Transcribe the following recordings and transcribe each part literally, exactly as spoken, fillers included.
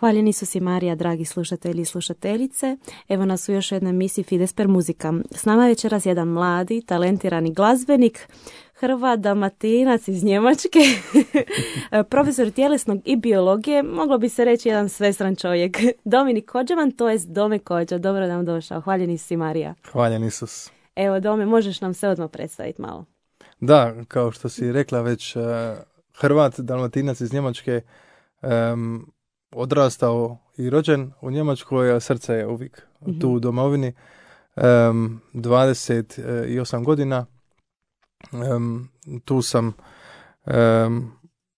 Hvaljeni su si Marija, dragi slušatelji i slušateljice. Evo nas u još jednoj emisiji Fides per muzika. S nama je večeras jedan mladi, talentirani glazbenik, Hrvat, Dalmatinac iz Njemačke, profesor tjelesnog i biologije, moglo bi se reći jedan svestran čovjek. Dominik Kođeman, to jest Dome Kođa. Dobro nam došao. Hvaljeni si Marija. Hvaljen Isus. Evo Dome, možeš nam se odmah predstaviti malo? Da, kao što si rekla već, uh, Hrvat, Dalmatinac iz Njemačke, um, odrastao i rođen u Njemačkoj, a srce je uvijek mm-hmm. tu u domovini. Um, dvadeset osam godina. Um, tu sam um,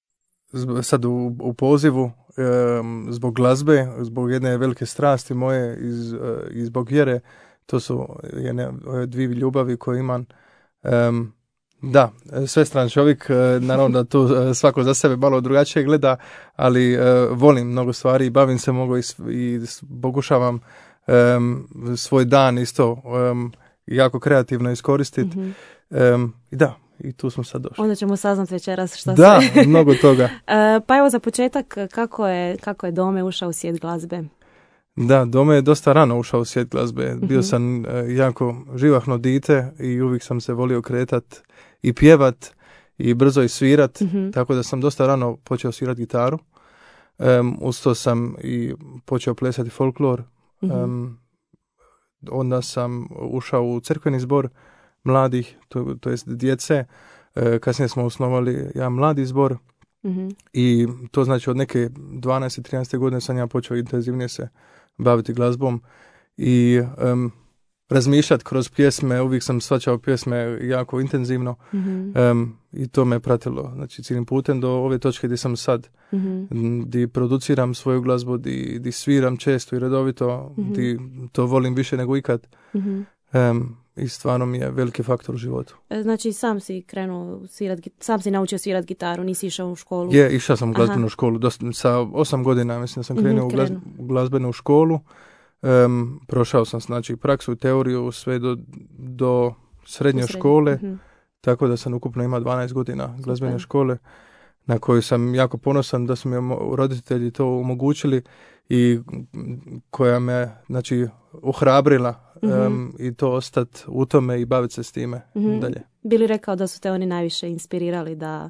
sad u, u pozivu um, zbog glazbe, zbog jedne velike strasti moje iz, uh, i zbog vjere. To su jedne dvije ljubavi koje imam. Um, da, svestran čovjek, naravno da tu svako za sebe malo drugačije gleda, ali uh, volim mnogo stvari i bavim se mnogo i, i pokušavam um, svoj dan isto um, jako kreativno iskoristiti. Mm-hmm. Um, I da, i tu smo sad došli. Onda ćemo saznati večeras šta da, se... Da, mnogo toga. uh, pa evo za početak, kako je, kako je Dome ušao u svijet glazbe? Da, Dome je dosta rano ušao u svijet glazbe. Mm-hmm. Bio sam uh, jako živahno dite i uvijek sam se volio kretat i pjevat i brzo i svirat, mm-hmm. tako da sam dosta rano počeo svirat gitaru. Um, uz to sam i počeo plesati folklor. Mm-hmm. Um, onda sam ušao u crkveni zbor mladih, to, to jest djece. E, kasnije smo osnovali jedan mladi zbor mm-hmm. i to znači od neke dvanaeste trinaeste godine sam ja počeo intenzivnije se baviti glazbom i um, razmišljati kroz pjesme. Uvijek sam shvaćao pjesme jako intenzivno mm-hmm. um, i to me pratilo znači cijelim putem do ove točke gdje sam sad, mm-hmm. gdje produciram svoju glazbu, gdje, gdje sviram često i redovito, mm-hmm. gdje to volim više nego ikad. Mm-hmm. Um, i stvarno mi je veliki faktor u životu. Znači sam si krenuo svirat, sam si naučio svirat gitaru, nisi išao u školu? Je, išao sam u glazbenu Aha. školu. Dosta, sa osam godina mislim da sam krenuo mm-hmm, u, glaz, u glazbenu školu. Um, prošao sam znači praksu i teoriju sve do, do srednje škole, mm-hmm. tako da sam ukupno imao dvanaest godina glazbene Super. škole na koju sam jako ponosan da su mi roditelji to omogućili i koja me znači ohrabrila mm-hmm. um, i to ostati u tome i baviti se s time mm-hmm. dalje. Bili rekao da su te oni najviše inspirirali da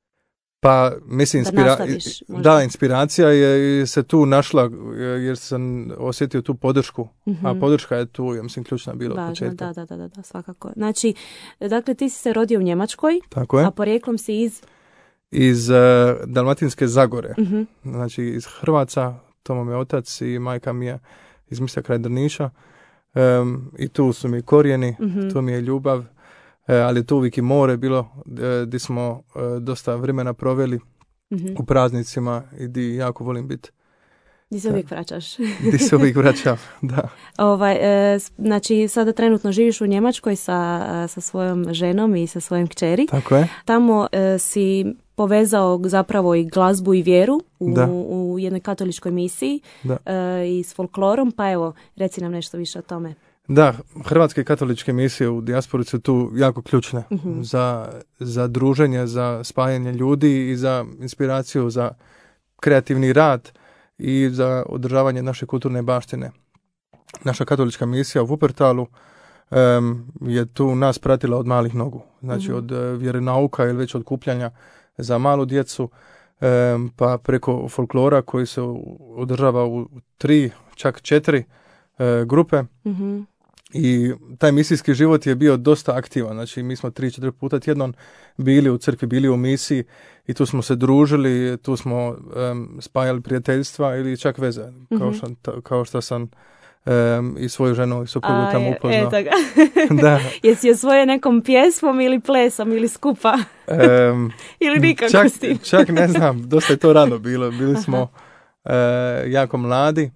Pa mislim inspira... da, nastaviš, da inspiracija je se tu našla jer sam osjetio tu podršku, mm-hmm. a podrška je tu, ja mislim, ključna bila od početka. Da, da, da, da, svakako. Znači, dakle, ti si se rodio u Njemačkoj, Tako je. a porijeklom si iz iz uh, Dalmatinske Zagore, mm-hmm. znači iz Hrvaca. Tomo me otac i majka mi je iz mjesta kraj Drniša um, i tu su mi korijeni, mm-hmm. tu mi je ljubav, uh, ali tu uvijek i more bilo uh, gdje smo uh, dosta vremena proveli mm-hmm. u praznicima i gdje jako volim biti. Gdje se uvijek vraćaš. Gdje se uvijek vraćam, da. Ovaj, e, znači, sada trenutno živiš u Njemačkoj sa, sa svojom ženom i sa svojom kćeri. Tako je. Tamo e, si povezao zapravo i glazbu i vjeru u, u jednoj katoličkoj misiji e, i s folklorom, pa evo, reci nam nešto više o tome. Da, hrvatske katoličke misije u dijaspori su tu jako ključne mm-hmm. za, za druženje, za spajanje ljudi i za inspiraciju, za kreativni rad i za održavanje naše kulturne baštine. Naša katolička misija u Wuppertalu um, je tu nas pratila od malih nogu, znači mm-hmm. od uh, vjeronauka ili već od kupljanja za malu djecu, um, pa preko folklora koji se održava u tri, čak četiri uh, grupe. Mm-hmm. I taj misijski život je bio dosta aktivan, znači mi smo tri, četiri puta tjednom bili u crkvi, bili u misiji i tu smo se družili, tu smo um, spajali prijateljstva ili čak veze, mm-hmm. kao, što, kao što sam um, i svoju ženu i suprugu tamo upoznao. Eto ga. Da. Jesi je svoje nekom pjesmom ili plesom ili skupa? Um, ili nikako čak, s tim? Čak ne znam, dosta je to rano bilo, bili smo uh, jako mladi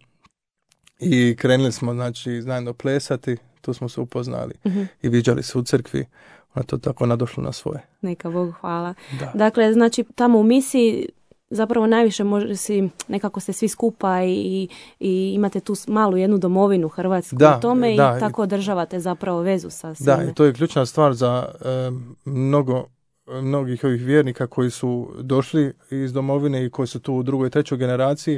i krenuli smo, znači, zajedno plesati. Tu smo se upoznali mm-hmm. i viđali se u crkvi. Ona to tako nadošlo na svoje. Neka Bogu hvala. Da. Dakle, znači, tamo u misiji zapravo najviše može si, nekako ste svi skupa i, i imate tu malu jednu domovinu Hrvatsku da, u tome da, i tako održavate zapravo vezu sa svime. Da, i to je ključna stvar za um, mnogo, mnogih ovih vjernika koji su došli iz domovine i koji su tu u drugoj, trećoj generaciji,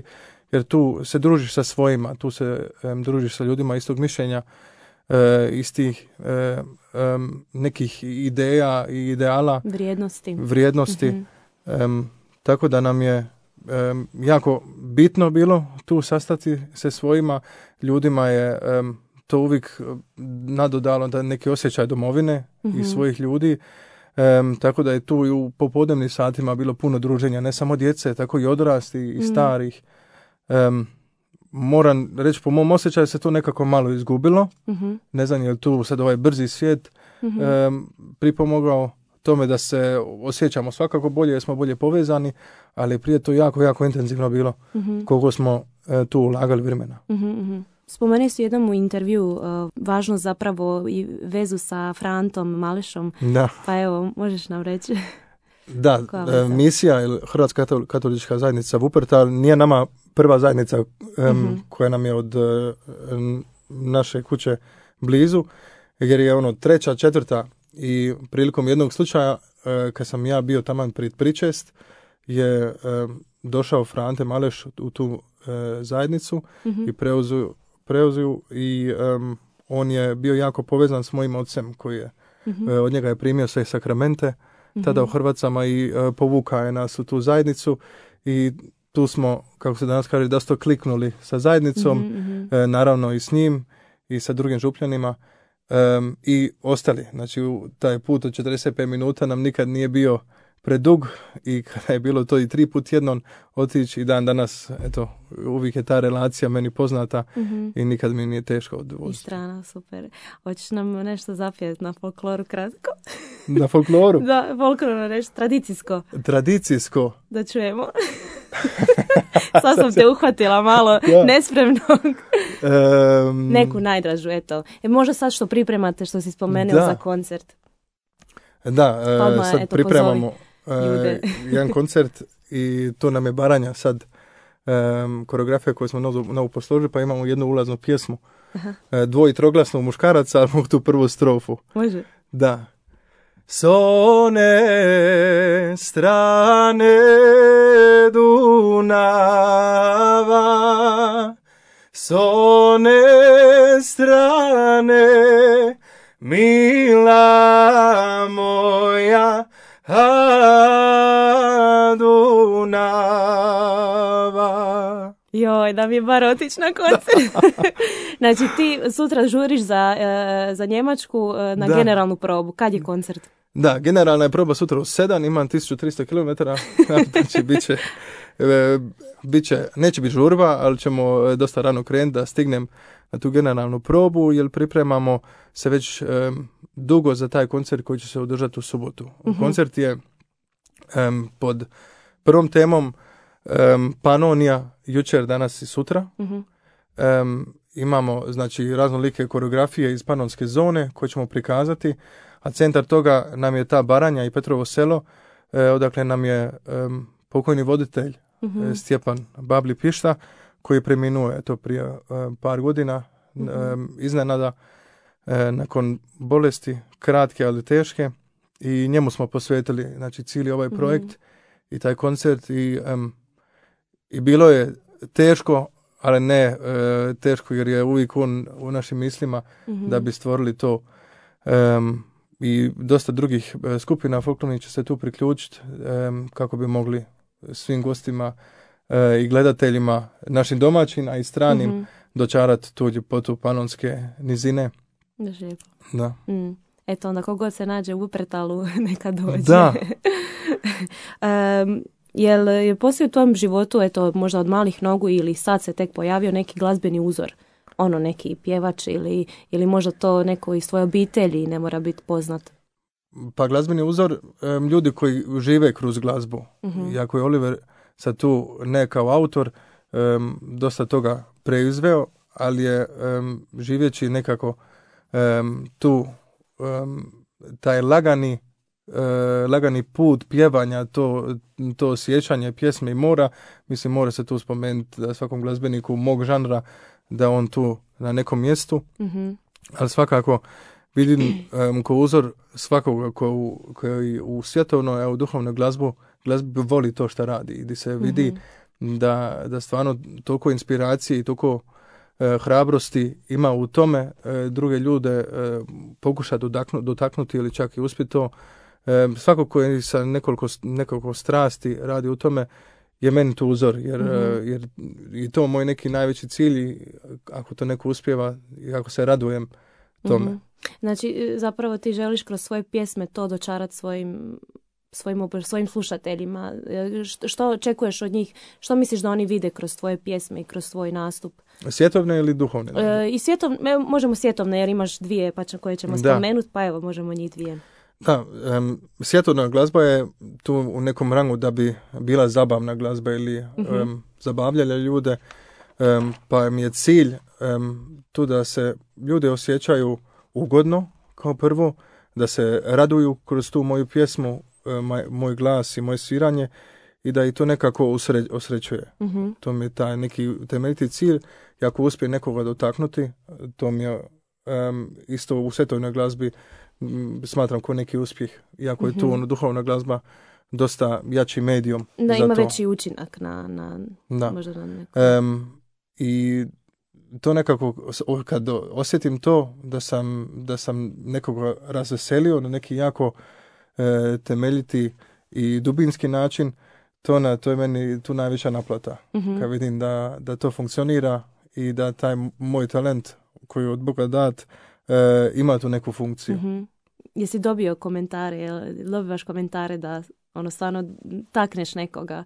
jer tu se družiš sa svojima, tu se um, družiš sa ljudima istog mišljenja, uh, istih uh, um, nekih ideja i ideala. Vrijednosti. Vrijednosti. Mm-hmm. Um, tako da nam je um, jako bitno bilo tu sastati se svojima ljudima, je um, to uvijek nadodalo da neki osjećaj domovine mm-hmm. i svojih ljudi. Um, tako da je tu i u popodnevnim satima bilo puno druženja, ne samo djece, tako i odrasti i mm. starih. Um, moram reći, po mom osjećaju se to nekako malo izgubilo. Mm-hmm. Ne znam je li tu sad ovaj brzi svijet mm-hmm. um, pripomogao tome da se osjećamo svakako bolje, jer smo bolje povezani, ali prije to jako, jako intenzivno bilo mm-hmm. koliko smo uh, tu ulagali vremena. Mm-hmm. Spomenuo si u jednom u intervju uh, važno zapravo i vezu sa Frantom Malešom. Da. Pa evo, možeš nam reći? Da, e, misija ili Hrvatska katolička zajednica Wuppertal nije nama prva zajednica um, mm-hmm. koja nam je od um, naše kuće blizu, jer je ono treća, četvrta i prilikom jednog slučaja uh, kad sam ja bio taman pred pričest je um, došao Frante Maleš u tu uh, zajednicu mm-hmm. i preuzeo preuzeo i um, on je bio jako povezan s mojim ocem koji je, mm-hmm. uh, od njega je primio sve sakramente mm-hmm. tada u Hrvacama i uh, povuka je nas u tu zajednicu i tu smo, kako se danas kaže, dosta kliknuli sa zajednicom, mm-hmm. uh, naravno i s njim i sa drugim župljanima um, i ostali. Znači u taj put od četrdeset pet minuta nam nikad nije bio predug i kada je bilo to i tri put jednom otići i dan danas, eto, uvijek je ta relacija meni poznata mm-hmm. i nikad mi nije teško odvoziti. I strana, super. Hoćeš nam nešto zapjeti na folkloru kratko? Na folkloru? Da, folkloru nešto, tradicijsko. Tradicijsko? Da čujemo. Sad sam te uhvatila malo ja. nespremnog. Um, Neku najdražu, eto. E, možda sad što pripremate, što si spomenuo da. za koncert. Da, uh, sad eto, pripremamo uh, jedan koncert i to nam je Baranja sad um, koreografija koju smo novu, novu posložili, pa imamo jednu ulaznu pjesmu. Uh, dvo- i troglasnu muškaraca, ali mogu tu prvu strofu. Može. Da. S one strane Dunava, s one strane mila moja Dunava. Joj, da mi je bar otići na koncert. Znači ti sutra žuriš za, za Njemačku na da. generalnu probu. Kad je koncert? Da, generalna je proba sutra u sedam, imam tisuću tristo kilometara, znači bit će, e, bit će, neće biti žurba, ali ćemo dosta rano krenuti da stignem na tu generalnu probu, jer pripremamo se već e, dugo za taj koncert koji će se održati u subotu. Mm-hmm. Koncert je e, pod prvom temom e, Panonija, jučer, danas i sutra. Mm-hmm. E, imamo znači raznolike koreografije iz panonske zone koje ćemo prikazati, a centar toga nam je ta Baranja i Petrovo selo, e, odakle nam je um, pokojni voditelj mm-hmm. Stjepan Babli Pišta, koji je preminuo to prije um, par godina, mm-hmm. um, iznenada, e, nakon bolesti, kratke ali teške, i njemu smo posvetili znači, cijeli ovaj projekt mm-hmm. i taj koncert i, um, i bilo je teško, ali ne e, teško jer je uvijek on u našim mislima mm-hmm. da bi stvorili to. Um, I dosta drugih e, skupina folklornih će se tu priključiti e, kako bi mogli svim gostima e, i gledateljima, našim domaćim, a i stranim, mm-hmm. dočarati tu ljepotu panonske nizine. Lijepo. Da. Mm. Eto, onda kogod se nađe u Wuppertalu, neka dođe. Da. um, jel je poslije u tom životu, eto, možda od malih nogu ili sad se tek pojavio neki glazbeni uzor? Ono, neki pjevač ili, ili možda to neko iz svoje obitelji ne mora biti poznat? Pa glazbeni uzor, um, ljudi koji žive kroz glazbu. Mm-hmm. Iako je Oliver sad tu ne kao autor, um, dosta toga preizveo, ali je um, živeći nekako um, tu um, taj lagani, uh, lagani put pjevanja, to, to osjećanje pjesme i mora, mislim mora se tu spomenuti da svakom glazbeniku mog žanra da on tu na nekom mjestu, mm-hmm. ali svakako vidim um, ko uzor svakoga ko, koji u svjetovnoj, a u duhovnoj glazbu, glazbi voli to što radi i gdje se vidi mm-hmm. da, da stvarno toliko inspiracije i toliko e, hrabrosti ima u tome e, druge ljude e, pokuša dotaknu, dotaknuti ili čak i uspjeti to. E, svako koji sa nekoliko, nekoliko strasti radi u tome je meni to uzor, jer, mm-hmm. jer je to moj neki najveći cilj i ako to neko uspijeva i ako se radujem tome. Mm-hmm. Znači, zapravo ti želiš kroz svoje pjesme to dočarati svojim, svojim, svojim slušateljima. Što, što očekuješ od njih? Što misliš da oni vide kroz tvoje pjesme i kroz svoj nastup? Svjetovne ili duhovne? E, I svjetovne, možemo svjetovne jer imaš dvije pa koje ćemo spomenuti, pa evo možemo njih dvije. Da, um, svjetovna glazba je tu u nekom rangu da bi bila zabavna glazba ili mm-hmm. um, zabavljala ljude, um, pa mi je cilj um, tu da se ljudi osjećaju ugodno kao prvo, da se raduju kroz tu moju pjesmu, um, moj glas i moje sviranje i da i to nekako usre, osrećuje. Mm-hmm. To mi je taj neki temeljiti cilj i ako uspije nekoga dotaknuti, to mi je um, isto u svjetovnoj glazbi smatram kao neki uspjeh, iako je tu mm-hmm. ono, duhovna glazba dosta jači medijom. Da, za ima to. veći učinak na, na da. možda na neko. Um, I to nekako, kad osjetim to, da sam, da sam nekoga razveselio na neki jako e, temeljiti i dubinski način, to, na, to je meni tu najveća naplata. Mm-hmm. Kad vidim da, da to funkcionira i da taj moj talent koji je od Boga dat e, ima tu neku funkciju. Mm-hmm. Jesi dobio komentare, jel dobivaš komentare da ono stvarno takneš nekoga?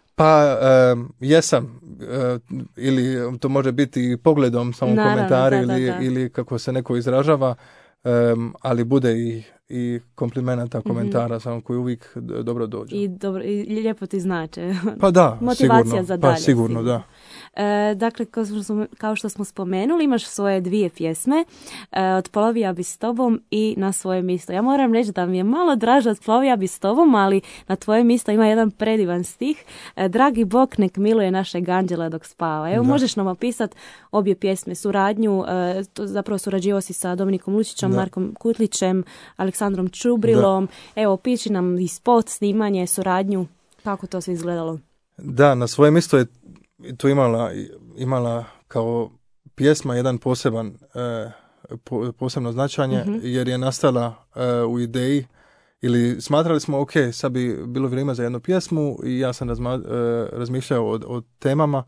Pa um, jesam, uh, ili to može biti pogledom samo Naravno, komentari da, ili, da, da. ili kako se neko izražava, um, ali bude i, i komplimenata, komentara, mm-hmm. samo koji uvijek dobro dođu. I, dobro, i lijepo ti znače. Pa da, motivacija sigurno, za dalje. Pa sigurno, sigurno. Da. E, dakle, kao što, smo, kao što smo spomenuli, imaš svoje dvije pjesme, e, Otplovija bi s tobom i Na svoje mjesto. Ja moram reći da mi je malo draže Otplovija bi s tobom, ali Na tvoje mjesto ima jedan predivan stih. E, Dragi Bog nek miluje našeg anđela dok spava. Evo, da. Možeš nam opisati obje pjesme, suradnju, e, to zapravo surađivao si sa Dominikom Lučićem, da. Markom Kutlićem, Aleksandrom Čubrilom. Da. Evo, opiši nam i spot, snimanje, suradnju, kako to se izgledalo. Da, Na svoje mjesto je tu imala, imala kao pjesma jedan poseban, e, po, posebno značanje, mm-hmm. jer je nastala e, u ideji, ili smatrali smo, ok, sad bi bilo vrijeme za jednu pjesmu i ja sam razma, e, razmišljao o, o temama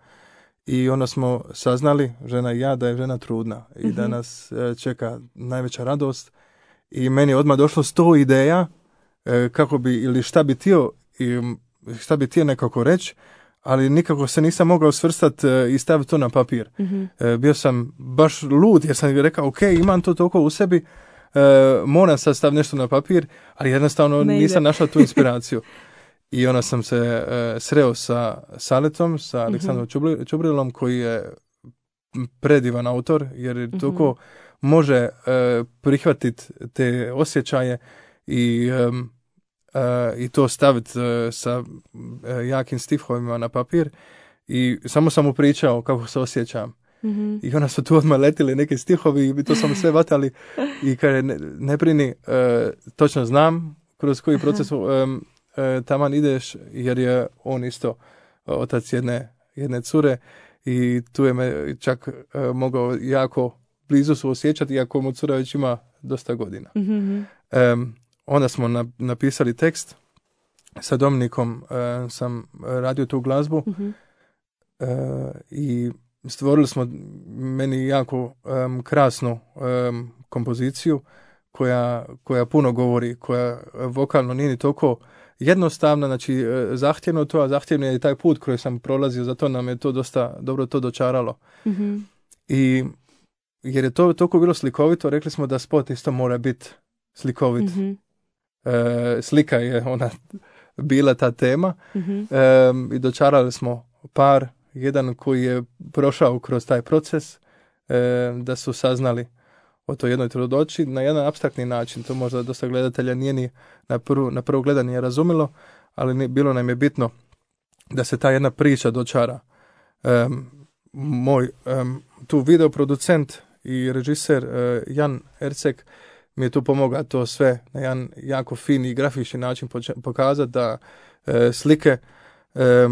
i onda smo saznali, žena i ja, da je žena trudna i mm-hmm. da nas e, čeka najveća radost i meni je odmah došlo sto ideja e, kako bi, ili šta bi htio, i šta bi htio nekako reći, ali nikako se nisam mogao svrstati i staviti to na papir. Mm-hmm. E, bio sam baš lud jer sam rekao, ok, imam to toliko u sebi, e, moram sad staviti nešto na papir, ali jednostavno ne nisam našao tu inspiraciju. I onda sam se e, sreo sa Saletom, sa Aleksandrom mm-hmm. Čubrilom, koji je predivan autor, jer mm-hmm. toliko može e, prihvatiti te osjećaje i um, Uh, i to staviti uh, sa uh, jakim stihovima na papir i samo sam mu pričao kako se osjećam. Mm-hmm. I onda su tu odmah letili neki stihovi i to sam sve vatali i kaže ne, ne brini, uh, točno znam kroz koji proces um, uh, taman ideš, jer je on isto uh, otac jedne, jedne cure i tu je me čak uh, mogao jako blizu su osjećati, iako mu cura već ima dosta godina. Mm-hmm. Um, Onda smo na, napisali tekst, sa Dominikom uh, sam radio tu glazbu mm-hmm. uh, i stvorili smo meni jako um, krasnu um, kompoziciju koja, koja puno govori, koja vokalno nije ni toliko jednostavna, znači uh, zahtjevno to, a zahtjevno je i taj put koji sam prolazio, zato nam je to dosta dobro to dočaralo. Mm-hmm. I jer je to toliko bilo slikovito, rekli smo da spot isto mora biti slikovit. Mm-hmm. E, slika je ona bila ta tema mm-hmm. e, i dočarali smo par, jedan koji je prošao kroz taj proces, e, da su saznali o toj jednoj trudnoći na jedan apstraktni način. To možda dosta gledatelja nije ni na prvu, na prvo gledanje razumilo, ali ni, bilo nam je bitno da se ta jedna priča dočara. E, moj e, tu videoproducent i režiser e, Jan Erceg mi je tu pomogao to sve na jedan jako fin i grafični način pokazati da e, slike e,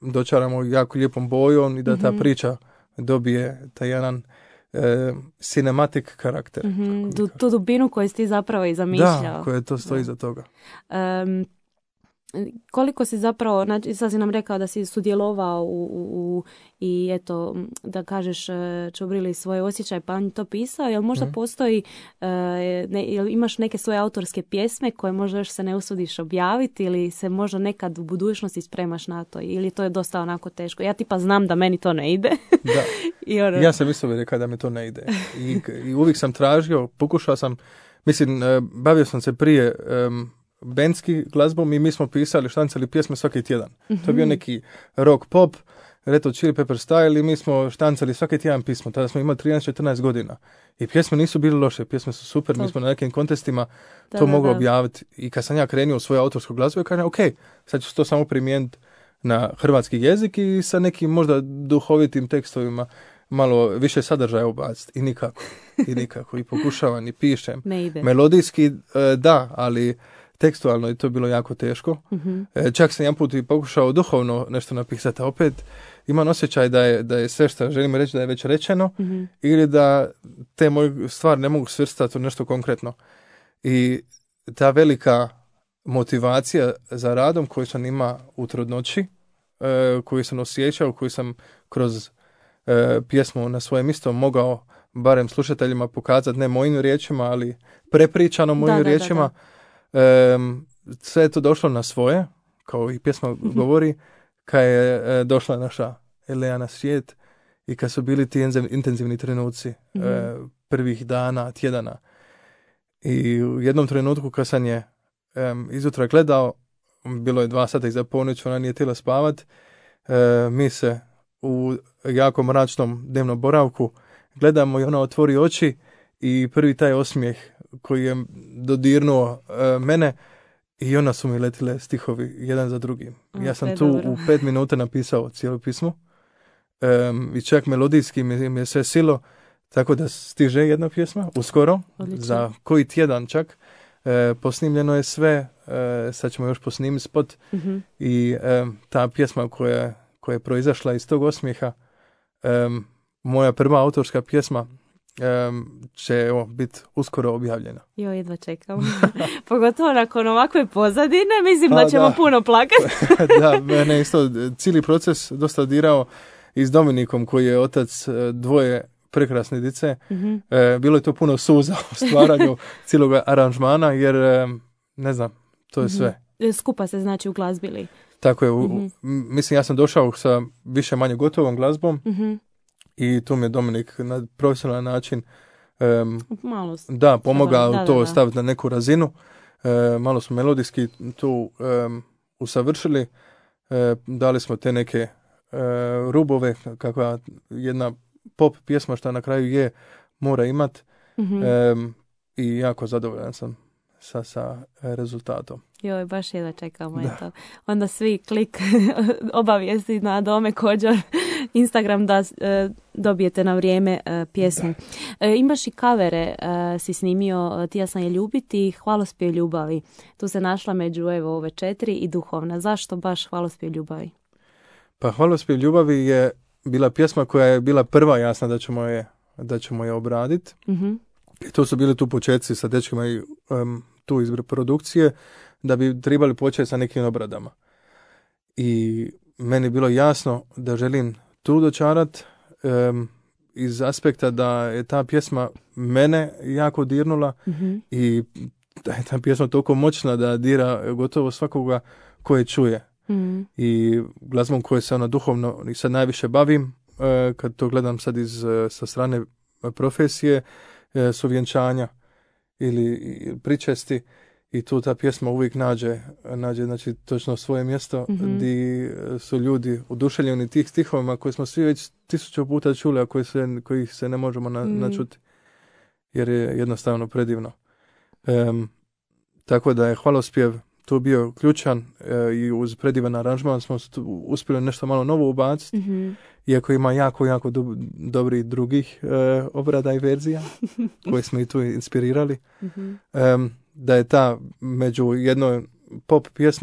dočaramo jako lijepom bojom i da ta Mhm. priča dobije taj jedan e, cinematic karakter. Mhm, kako du- mi kažemo. tu dubinu koju si ti zapravo i zamišljao. Da, koje to stoji Da. iza toga. Em, koliko si zapravo, znači sad si nam rekao da si sudjelovao u, u, u i eto, da kažeš e, čubrili svoje osjećaje pa on je to pisao, jel možda Mhm. postoji, e, ne, jel imaš neke svoje autorske pjesme koje možda još se ne usudiš objaviti ili se možda nekad u budućnosti spremaš na to ili to je dosta onako teško? Ja tipa znam da meni to ne ide. Da. I ono, Ja sam isto rekao da mi to ne ide. I, i uvijek sam tražio, pokušao sam, mislim, e, bavio sam se prije um, bendski glazbom i mi smo pisali, štancali pjesme svaki tjedan. To je bio neki rock pop, Red Hot Chili Pepper style i mi smo štancali svaki tjedan pismo. Tada smo imali trinaest četrnaest godina. I pjesme nisu bile loše, pjesme su super, mi To- smo na nekim kontestima da, to da, mogao da. objaviti. I kad sam ja krenuo u svoju autorsku glazbu, ja kažem, ok, sad ću to samo primijeniti na hrvatski jezik i sa nekim možda duhovitim tekstovima malo više sadržaja ubaciti. I nikako. I nikako. I pokušavam i pišem. Ne ide. Melodijski, e, da, ali tekstualno je to bilo jako teško. Mhm. E, čak sam jedan put i pokušao duhovno nešto napisati, a opet imam osjećaj da je, da je sve što želim reći da je već rečeno Mhm. ili da te moje stvari ne mogu svrstati u nešto konkretno. I ta velika motivacija za radom koju sam ima u trudnoći, e, koju sam osjećao, koju sam kroz e, pjesmu na svojem istom mogao barem slušateljima pokazati, ne mojim riječima, ali prepričano mojim Da, da, da, riječima. Em, sve je to došlo na svoje, kao i pjesma govori, kad je e, došla naša Elea na svijet i kad su bili ti enze- intenzivni trenuci e, Mhm. prvih dana, tjedana. I u jednom trenutku kad sam je em, izutra gledao, bilo je dva sata iza ponoći, ona nije htjela spavat, e, mi se u jako mračnom dnevnom boravku gledamo i ona otvori oči i prvi taj osmijeh koji je dodirnuo e, mene i onda su mi letile stihovi jedan za drugim. O, Ja sam sve tu dobro. u pet minuta napisao cijelo pismo Em, i čak melodijski mi, mi je sve silo, tako da stiže jedna pjesma uskoro, Odlično. za koji tjedan čak. E, posnimljeno je sve, e, sad ćemo još posnimiti spot Mhm. i em, ta pjesma koja, koja je proizašla iz tog osmijeha, em, moja prva autorska pjesma em, će evo, biti uskoro objavljena. Jo, jedva čekam. Pogotovo nakon ovakve pozadine, mislim Pa, da ćemo da. puno plakati. Da, mene isto cijeli proces dosta dirao i s Dominikom koji je otac e, dvoje prekrasne dice. Mhm. E, bilo je to puno suza u stvaranju cijelog aranžmana jer e, ne znam, to je sve. Skupa se znači uglazbili. Tako je, u- Mhm. u- m- mislim ja sam došao sa više manje gotovom glazbom Mhm. i tu mi je Dominik na profesionalan način em, Malo s- da, pomogao Da, da, to da. staviti na neku razinu. E, malo smo melodijski tu em, usavršili. E, dali smo te neke e, rubove, kakva jedna pop pjesma što na kraju je, mora imat. Mhm. Em, I jako zadovoljan sam sa, sa rezultatom. Joj, baš jedva čekamo. Da. Eto. Onda svi klik obavijesti na Dome Kođor Instagram da e, dobijete na vrijeme e, pjesmu. E, imaš i kavere, e, si snimio Tija sam je ljubiti i Hvalospjev ljubavi. Tu se našla među evo ove četiri i duhovna. Zašto baš Hvalospjev ljubavi? Pa Hvalospjev ljubavi je bila pjesma koja je bila prva jasna da ćemo je, da ćemo je obraditi. Mhm. I to su bili tu početci sa dečkima i em, tu iz produkcije da bi trebali početi sa nekim obradama. I meni je bilo jasno da želim tu dočarat em, iz aspekta da je ta pjesma mene jako dirnula Mhm. i da je ta pjesma toliko moćna da dira gotovo svakoga ko je čuje. Mhm. I glazbom koje se ono duhovno i sad najviše bavim, e, kad to gledam sad iz, e, sa strane profesije, e, su vjenčanja ili i pričesti i tu ta pjesma uvijek nađe, nađe znači, točno svoje mjesto Mhm. gdje su ljudi oduševljeni tih stihovima koje smo svi već tisuću puta čuli, a koji se, kojih se ne možemo na, Mhm. načuti jer je jednostavno predivno. Em, tako da je hvalospjev tu bio ključan e, i uz predivan aranžman smo tu uspjeli nešto malo novo ubaciti, Mhm. iako ima jako, jako do, dobrih drugih e, obrada i verzija koje smo i tu inspirirali. Mhm. Em, da je ta među jednom pop pjesmom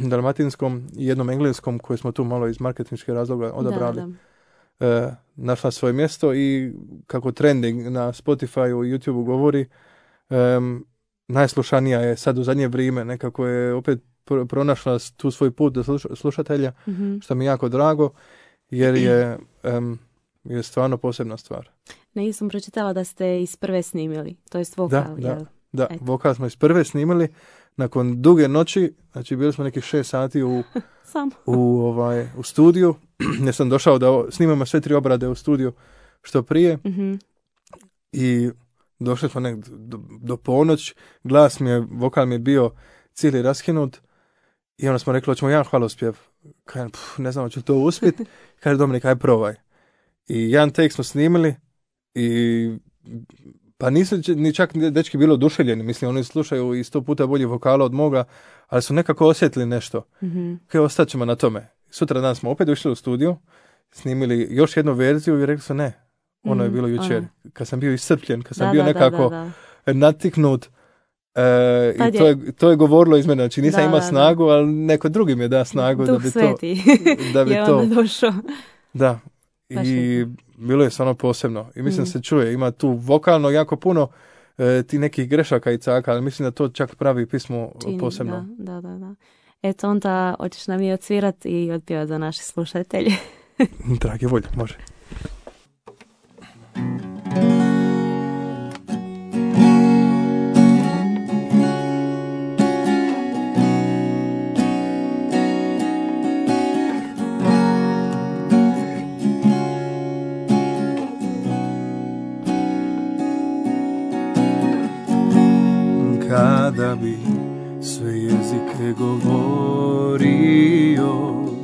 dalmatinskom i jednom engleskom koje smo tu malo iz marketinških razloga odabrali. Da, da. E, našla svoje mjesto i kako trending na Spotify i YouTubeu govori, um, najslušanija je sad u zadnje vrijeme, nekako je opet pr- pronašla tu svoj put do sluš- slušatelja, Mm-hmm. što mi je jako drago, jer je, um, je stvarno posebna stvar. Ne, sam pročitala da ste iz prve snimili, to jest vokal. Da, da, jel? da. Eto. Vokal smo iz prve snimili, nakon duge noći, znači bili smo nekih šest sati u, Samo. u, ovaj, u studiju, jer sam došao da o- snimamo sve tri obrade u studiju što prije, Mm-hmm. i došli smo nek do, do ponoć, glas mi je, vokal mi je bio cijeli raskinut i onda smo rekli, hoćemo jedan hvalospjev. Kažem, pff, ne znam, hoću to uspjeti. Kaže, Dominik, aj probaj. I jedan tek smo snimili i pa nisu č- ni čak dečki bilo oduševljeni. Mislim, oni slušaju i sto puta bolji vokala od moga, ali su nekako osjetili nešto. Mm-hmm. Kaj, ostat ćemo na tome. Sutra dan smo opet ušli u studiju, snimili još jednu verziju i rekli su ne. Ono je bilo jučer. ono. Kad sam bio iscrpljen, kad sam Da, bio da, nekako da, da. natiknut, e, Tad i to je, to je govorilo iz mene. Znači nisam Da, imao da, da. snagu, ali neko drugi mi je da snagu da Duh bi to... sveti Da bi je to... onda došao. Da. Baš I lijepo. bilo je stvarno posebno. I mislim Mm. se čuje. Ima tu vokalno jako puno e, ti nekih grešaka i caka, ali mislim da to čak pravi pismo Čini, posebno. Da, da, da, da. Eto, onda hoćeš nam i odsvirati i otpjevati za naše slušatelje. Dragi volje, može. Kada bi sve jezike govorio,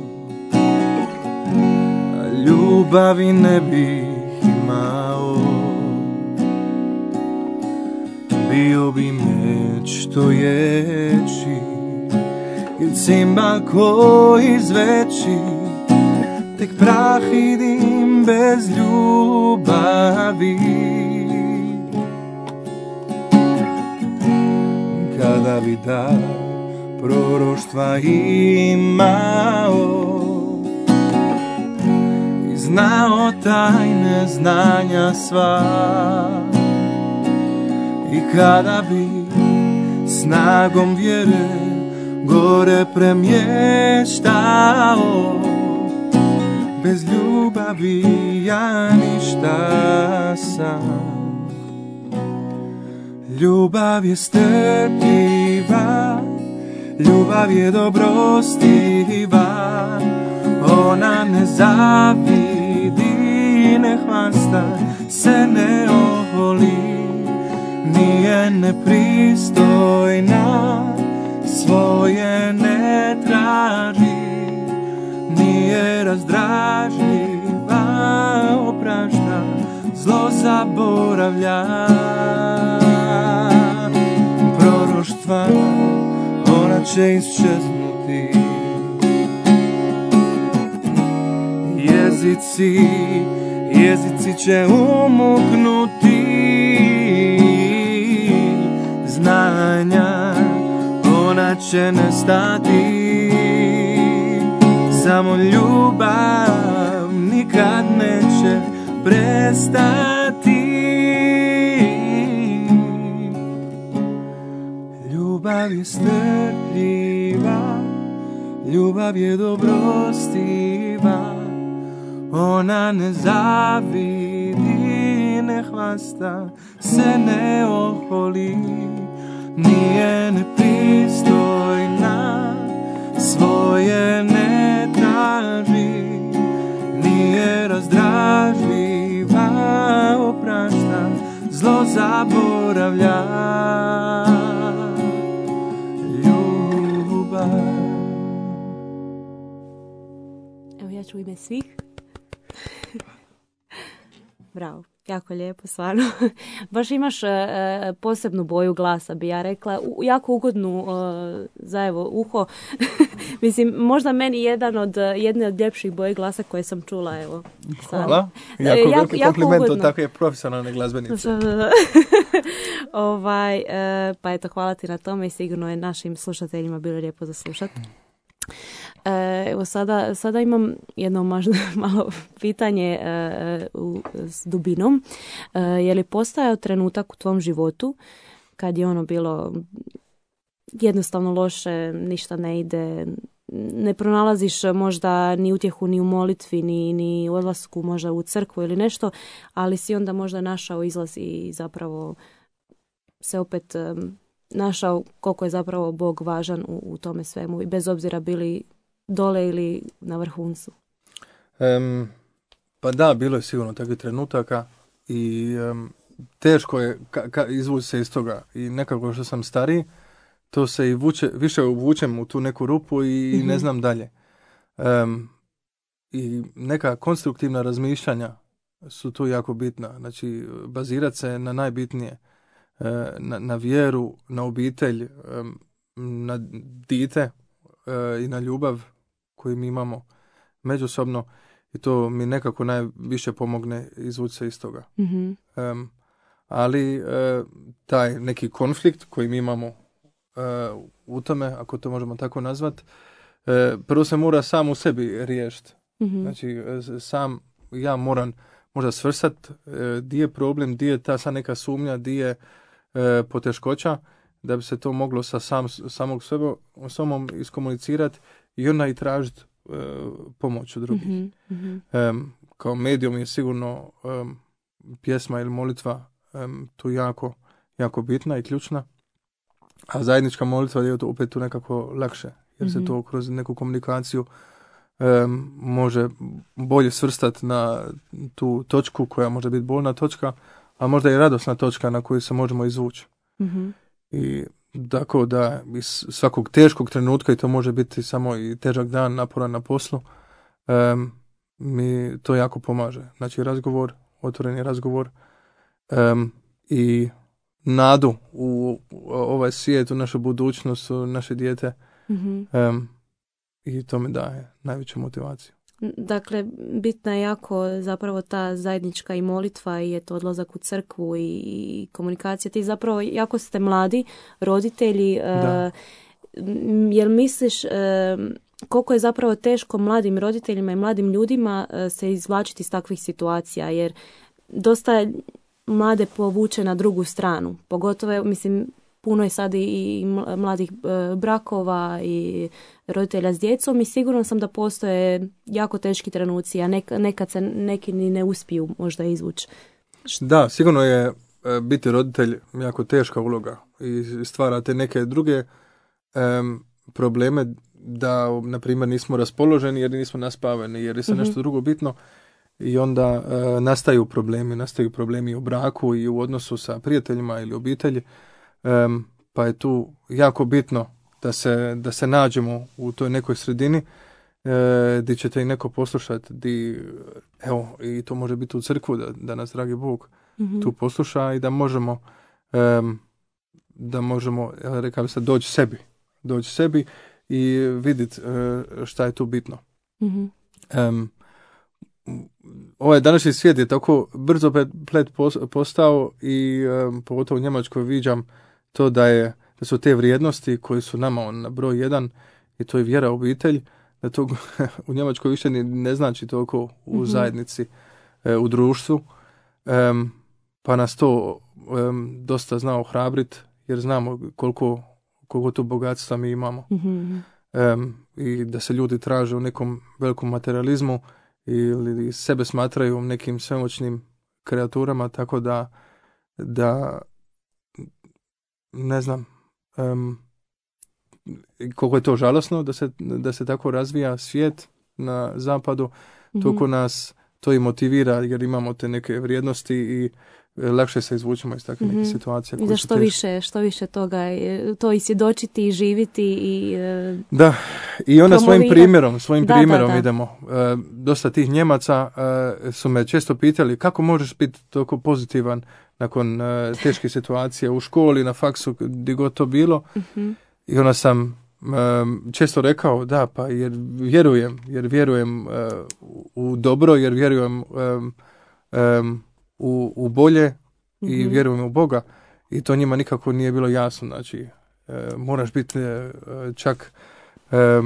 a ljubavi ne bih imao, bio bi meč stojeći ili cimbal koji zveči, tek prah i dim bez ljubavi. Kada bi dar proroštva imao i znao tajne znanja sva, i kada bi snagom vjere gore premještao, bez ljubavi ja ništa sam. Ljubav je strpljiva, ljubav je dobrostiva, ona ne zavidi, ne hvasta, se ne oholi, nije nepristojna, svoje ne traži, nije razdražljiva, oprašta, zlo zaboravlja. Proroštva, ona će isčeznuti, jezici, jezici će umuknuti, znanja, ona će nestati, samo ljubav nikad neće prestati. Ljubav je strpljiva, ljubav je dobrostiva, ona ne zavidi, ne hvasta, se ne oholi, nije nepristojna, svoje ne traži, nije razdražljiva, oprašta, zlo zaboravlja. Evo ja ću u ime svih. Bravo, jako lijepo, stvarno. Baš imaš uh, posebnu boju glasa, bi ja rekla. U, jako ugodnu uh, za evo uho. Mislim, možda meni jedan od, jedne od ljepših boje glasa koje sam čula, evo. Hvala. Jako, Jako, jako, veliki jako kompliment ugodno. od takve profesionalne glazbenice. ovaj, uh, pa eto, hvala ti na tome i sigurno je našim slušateljima bilo lijepo za slušati. E, evo sada, sada imam jedno možda malo pitanje e, u, s dubinom. E, je li postojao trenutak u tvom životu kad je ono bilo jednostavno loše, ništa ne ide, ne pronalaziš možda ni utjehu ni u molitvi, ni, ni u odlasku možda u crkvu ili nešto, ali si onda možda našao izlaz i zapravo se opet um, našao koliko je zapravo Bog važan u, u tome svemu i bez obzira bili dole ili na vrhuncu? Um, pa da, bilo je sigurno takvih trenutaka i um, teško je ka, ka, izvući se iz toga i nekako što sam stariji, to se i vuče, više uvučem u tu neku rupu i mm-hmm. ne znam dalje. Um, I neka konstruktivna razmišljanja su tu jako bitna. Znači, bazirati se na najbitnije, na, na vjeru, na obitelj, na dite i na ljubav koju mi imamo međusobno i to mi nekako najviše pomogne izvući se iz toga. Mm-hmm. Um, ali uh, taj neki konflikt koji mi imamo uh, u tome, ako to možemo tako nazvat, uh, prvo se mora sam u sebi riješiti. Mm-hmm. Znači, uh, sam ja moram možda svrstat uh, di je problem, di je ta sad neka sumnja, di je uh, poteškoća, da bi se to moglo sa sam, samog sebe, samom iskomunicirati i onda i tražiti uh, pomoć od drugih. Mm-hmm. Um, kao medijum je sigurno um, pjesma ili molitva um, tu jako, jako bitna i ključna, a zajednička molitva je to opet tu nekako lakše, jer mm-hmm. se to kroz neku komunikaciju um, može bolje svrstati na tu točku koja može biti bolna točka, a možda i radosna točka na koju se možemo izvući. Mm-hmm. I tako da iz svakog teškog trenutka, i to može biti samo i težak dan, naporan na poslu, um, mi to jako pomaže. Znači razgovor, otvoreni razgovor um, i nadu u, u ovaj svijet, u našu budućnost, u naše dijete, mm-hmm. um, i to mi daje najveću motivaciju. Dakle, bitna je jako zapravo ta zajednička i molitva i eto odlazak u crkvu i, i komunikacija. Ti zapravo jako ste mladi roditelji. Da. Uh, jel misliš uh, koliko je zapravo teško mladim roditeljima i mladim ljudima uh, se izvlačiti iz takvih situacija, jer dosta mlade povuče na drugu stranu. Pogotovo, mislim, puno je sad i mladih brakova i roditelja s djecom i sigurno sam da postoje jako teški trenuci, a nek, nekad se neki ni ne uspiju možda izvući. Da, sigurno je biti roditelj jako teška uloga i stvarate neke druge um, probleme da, na primjer, nismo raspoloženi jer nismo naspavani, jer je se mm-hmm. nešto drugo bitno i onda uh, nastaju problemi, nastaju problemi u braku i u odnosu sa prijateljima ili obitelji. Um, pa je tu jako bitno da se, da se nađemo u toj nekoj sredini e, di ćete i neko poslušati, di, evo, i to može biti u crkvu, da, da nas dragi Bog mm-hmm. tu posluša i da možemo um, da možemo, rekao bi se, doći sebi doći sebi i vidjeti uh, šta je tu bitno. Mm-hmm. Um, ovaj današnji svijet je tako brzo plet postao i um, pogotovo u Njemačkoj viđam to da je da su te vrijednosti koje su nama on, na broj jedan i to je vjera, obitelj, da to u Njemačkoj više ne, ne znači toliko u mm-hmm. zajednici, e, u društvu, um, pa nas to um, dosta zna ohrabriti jer znamo koliko, koliko tu bogatstva mi imamo. Mm-hmm. Um, i da se ljudi traže u nekom velikom materializmu ili sebe smatraju nekim svemoćnim kreaturama, tako da da ne znam um, koliko je to žalosno da se, da se tako razvija svijet na zapadu, mm-hmm. toliko nas to i motivira jer imamo te neke vrijednosti i lakše se izvučemo iz takve mm-hmm. neke situacije. I da što više, što više toga, to i svjedočiti i živiti i uh, da, i onda svojim primjerom, svojim da, primjerom da, da. idemo. Uh, dosta tih Njemaca uh, su me često pitali kako možeš biti toliko pozitivan nakon uh, teške situacije u školi, na faksu, gdje god to bilo. Mm-hmm. I onda sam um, često rekao da, pa jer vjerujem, jer vjerujem uh, u dobro, jer vjerujem um, um, u, u bolje mm-hmm. i vjerujem u Boga. I to njima nikako nije bilo jasno. Znači, uh, moraš biti uh, čak um,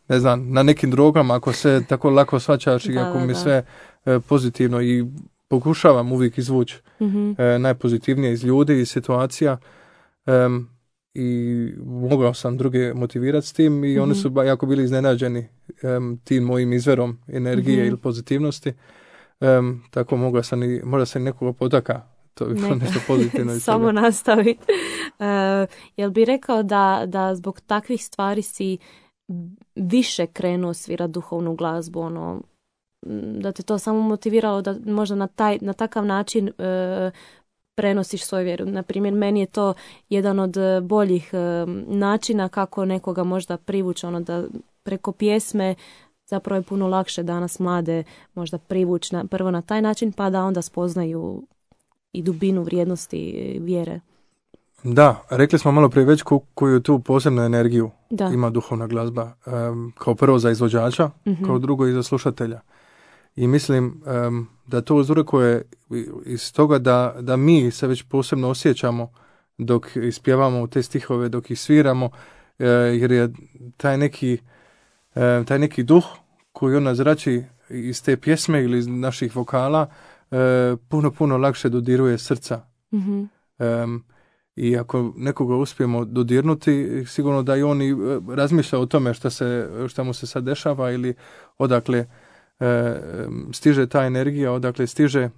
ne znam, na nekim drogama, ako se tako lako shvaćaš i da, ako da, mi da. sve e, pozitivno i pokušavam uvijek izvući Mm-hmm. e, najpozitivnije iz ljudi i situacija. E, I mogao sam druge motivirati s tim i mm-hmm. oni su ba, jako bili iznenađeni um, tim mojim izverom energije mm-hmm. ili pozitivnosti. Um, tako mogao sam i, možda sam i nekoga potaka. To bi bilo nešto pozitivno. Samo nastavi. Uh, jel bi rekao da, da zbog takvih stvari si više krenuo svirati duhovnu glazbu, ono, da te to samo motiviralo da možda na, taj, na takav način uh, prenosiš svoju vjeru. Naprimjer, meni je to jedan od boljih uh, načina kako nekoga možda privući, ono da preko pjesme zapravo je puno lakše danas mlade možda privući na, prvo na taj način, pa da onda spoznaju i dubinu vrijednosti vjere. Da, rekli smo malo prije već ko, koju tu posebnu energiju da. ima duhovna glazba. Um, kao prvo za izvođača, mm-hmm. kao drugo i za slušatelja. I mislim um, da to uzrokuje iz toga da, da mi se već posebno osjećamo dok ispjevamo te stihove, dok ih sviramo, uh, jer je taj neki, uh, taj neki duh koji on zrači iz te pjesme ili iz naših vokala uh, puno, puno lakše dodiruje srca. Mm-hmm. Um, I ako nekoga uspijemo dodirnuti, sigurno da i on i razmišlja o tome šta, se, šta mu se sad dešava ili odakle e, stiže ta energija, odakle stiže e,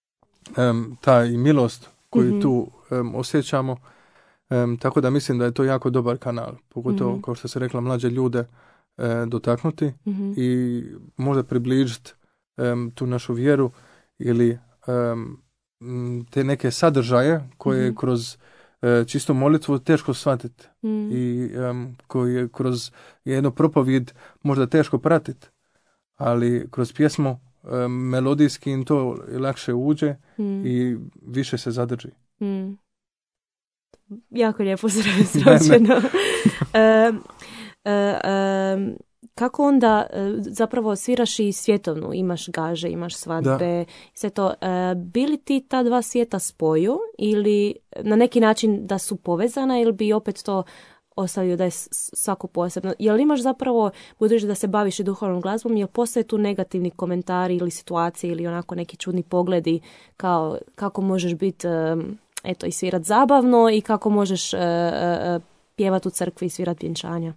ta i milost koju mm-hmm. tu e, osjećamo. E, tako da mislim da je to jako dobar kanal, pogotovo mm-hmm. kao što se rekla, mlađe ljude e, dotaknuti mm-hmm. i možda približiti e, tu našu vjeru ili e, te neke sadržaje koje mm-hmm. kroz e, čistu molitvu teško shvatiti mm. i um, koji je kroz jednu propovijed možda teško pratiti, ali kroz pjesmu um, melodijski im to lakše uđe mm. i više se zadrži. Mm. Jako lijepo sročeno. um, um, Kako onda zapravo sviraš i svjetovnu, imaš gaže, imaš svadbe, sve to. Bi li ti ta dva svijeta spoju ili na neki način da su povezana ili bi opet to ostavio da je svako posebno? Jel imaš zapravo, budući da se baviš i duhovnom glazbom, jel postoje tu negativni komentari ili situacije ili onako neki čudni pogledi kao kako možeš biti, eto, i svirat zabavno i kako možeš pjevati u crkvi i svirat vjenčanja?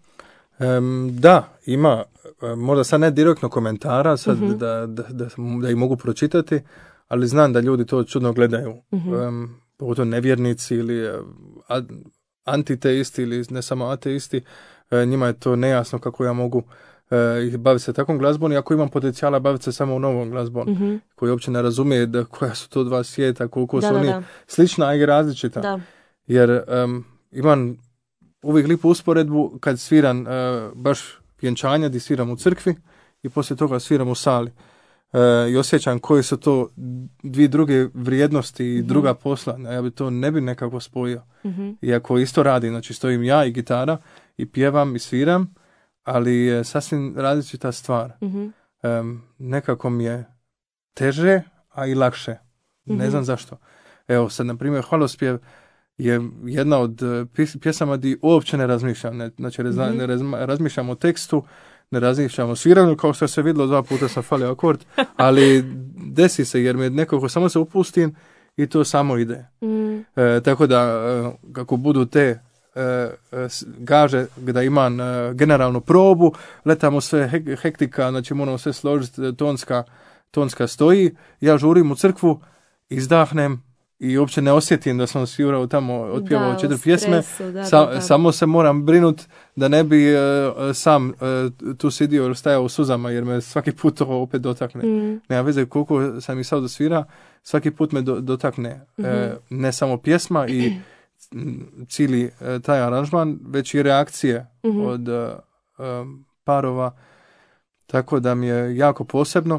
Um, da, ima, možda sad ne direktno komentara, sad mm-hmm. da, da, da, da ih mogu pročitati, ali znam da ljudi to čudno gledaju. Mm-hmm. Um, pogotovo nevjernici ili a, antiteisti ili ne samo ateisti, uh, njima je to nejasno kako ja mogu uh, baviti se takvom glazbom i ako imam potencijala baviti se samo novom glazbom, mm-hmm. koji uopće ne razumije da koja su to dva svijeta, koliko da, su da, oni da. slična i različita. Da. Jer um, imam uvijek lipu usporedbu kad sviram uh, baš vjenčanja gdje sviram u crkvi i poslije toga sviram u sali. Uh, I osjećam koje su to dvije druge vrijednosti i mm-hmm. druga posla. Ja bi to ne bi nekako spojio. Mm-hmm. Iako isto radim, znači stojim ja i gitara i pjevam i sviram, ali je sasvim različita stvar. Mm-hmm. Um, nekako mi je teže, a i lakše. Mm-hmm. Ne znam zašto. Evo sad, na primjer, hvalospjev je jedna od pjes- pjesama gdje uopće ne razmišljam. Ne, znači, rezna, mm-hmm. ne razma, razmišljam o tekstu, ne razmišljam o sviranju, kao što se vidjelo, dva puta sam falio akord, ali desi se jer mi je nekako samo se upustim i to samo ide. Mm. E, tako da, e, kako budu te e, gaže da imam e, generalnu probu, letamo sve he- hektika, znači moramo sve složiti, tonska, tonska stoji, ja žurim u crkvu, izdahnem, i uopće ne osjetim da sam svirao tamo, otpjevao četiri pjesme, da, Sa, da, da. samo se moram brinut da ne bi uh, sam uh, tu sidio ili stajao u suzama, jer me svaki put to opet dotakne. Mm. Nema veze koliko sam i sad dosvira, svaki put me do, dotakne. Mm-hmm. Uh, ne samo pjesma i cijeli uh, taj aranžman, već i reakcije mm-hmm. od uh, um, parova, tako da mi je jako posebno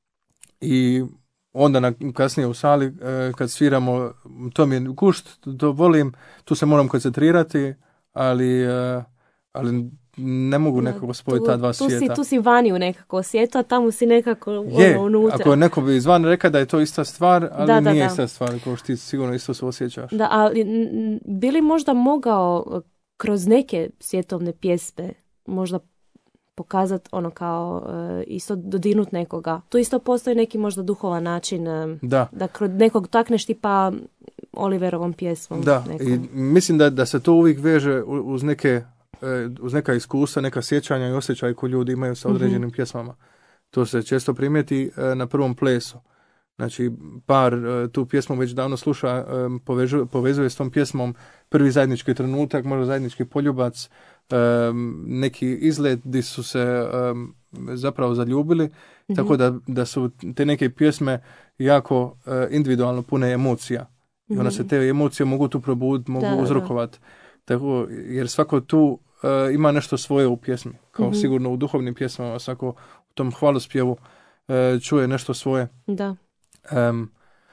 i onda na, kasnije u sali, e, kad sviramo, to mi je gušt, to volim, tu se moram koncentrirati, ali, e, ali ne mogu nekako spojiti ta dva tu svijeta. Si, tu si vani u nekako svijetu, a tamo si nekako je, ono, unutra. Ako neko bi izvan rekao da je to ista stvar, ali da, nije da, ista stvar, kao što ti sigurno isto se osjećaš. Da, ali bi li možda mogao kroz neke svjetovne pjesme možda pokazati ono kao uh, isto dodirnut nekoga. Tu isto postoji neki možda duhovan način uh, da. da kroz nekog takneš tipa Oliverovom pjesmom. Da, nekom. I mislim da, da se to uvijek veže uz neke uz neka iskustva, neka sjećanja i osjećaje koje ljudi imaju sa određenim mm-hmm. pjesmama. To se često primijeti uh, na prvom plesu. Znači, par uh, tu pjesmu već davno sluša, um, povežu, povezuje s tom pjesmom prvi zajednički trenutak, možda zajednički poljubac, um, neki izlet gdje su se um, zapravo zaljubili, mm-hmm. tako da, da su te neke pjesme jako uh, individualno pune emocija. Mm-hmm. I onda se te emocije mogu tu probuditi, mogu da, uzrokovati. Tako, jer svako tu uh, ima nešto svoje u pjesmi. Kao mm-hmm. sigurno u duhovnim pjesmama, svako u tom hvalospjevu uh, čuje nešto svoje. Da. Um,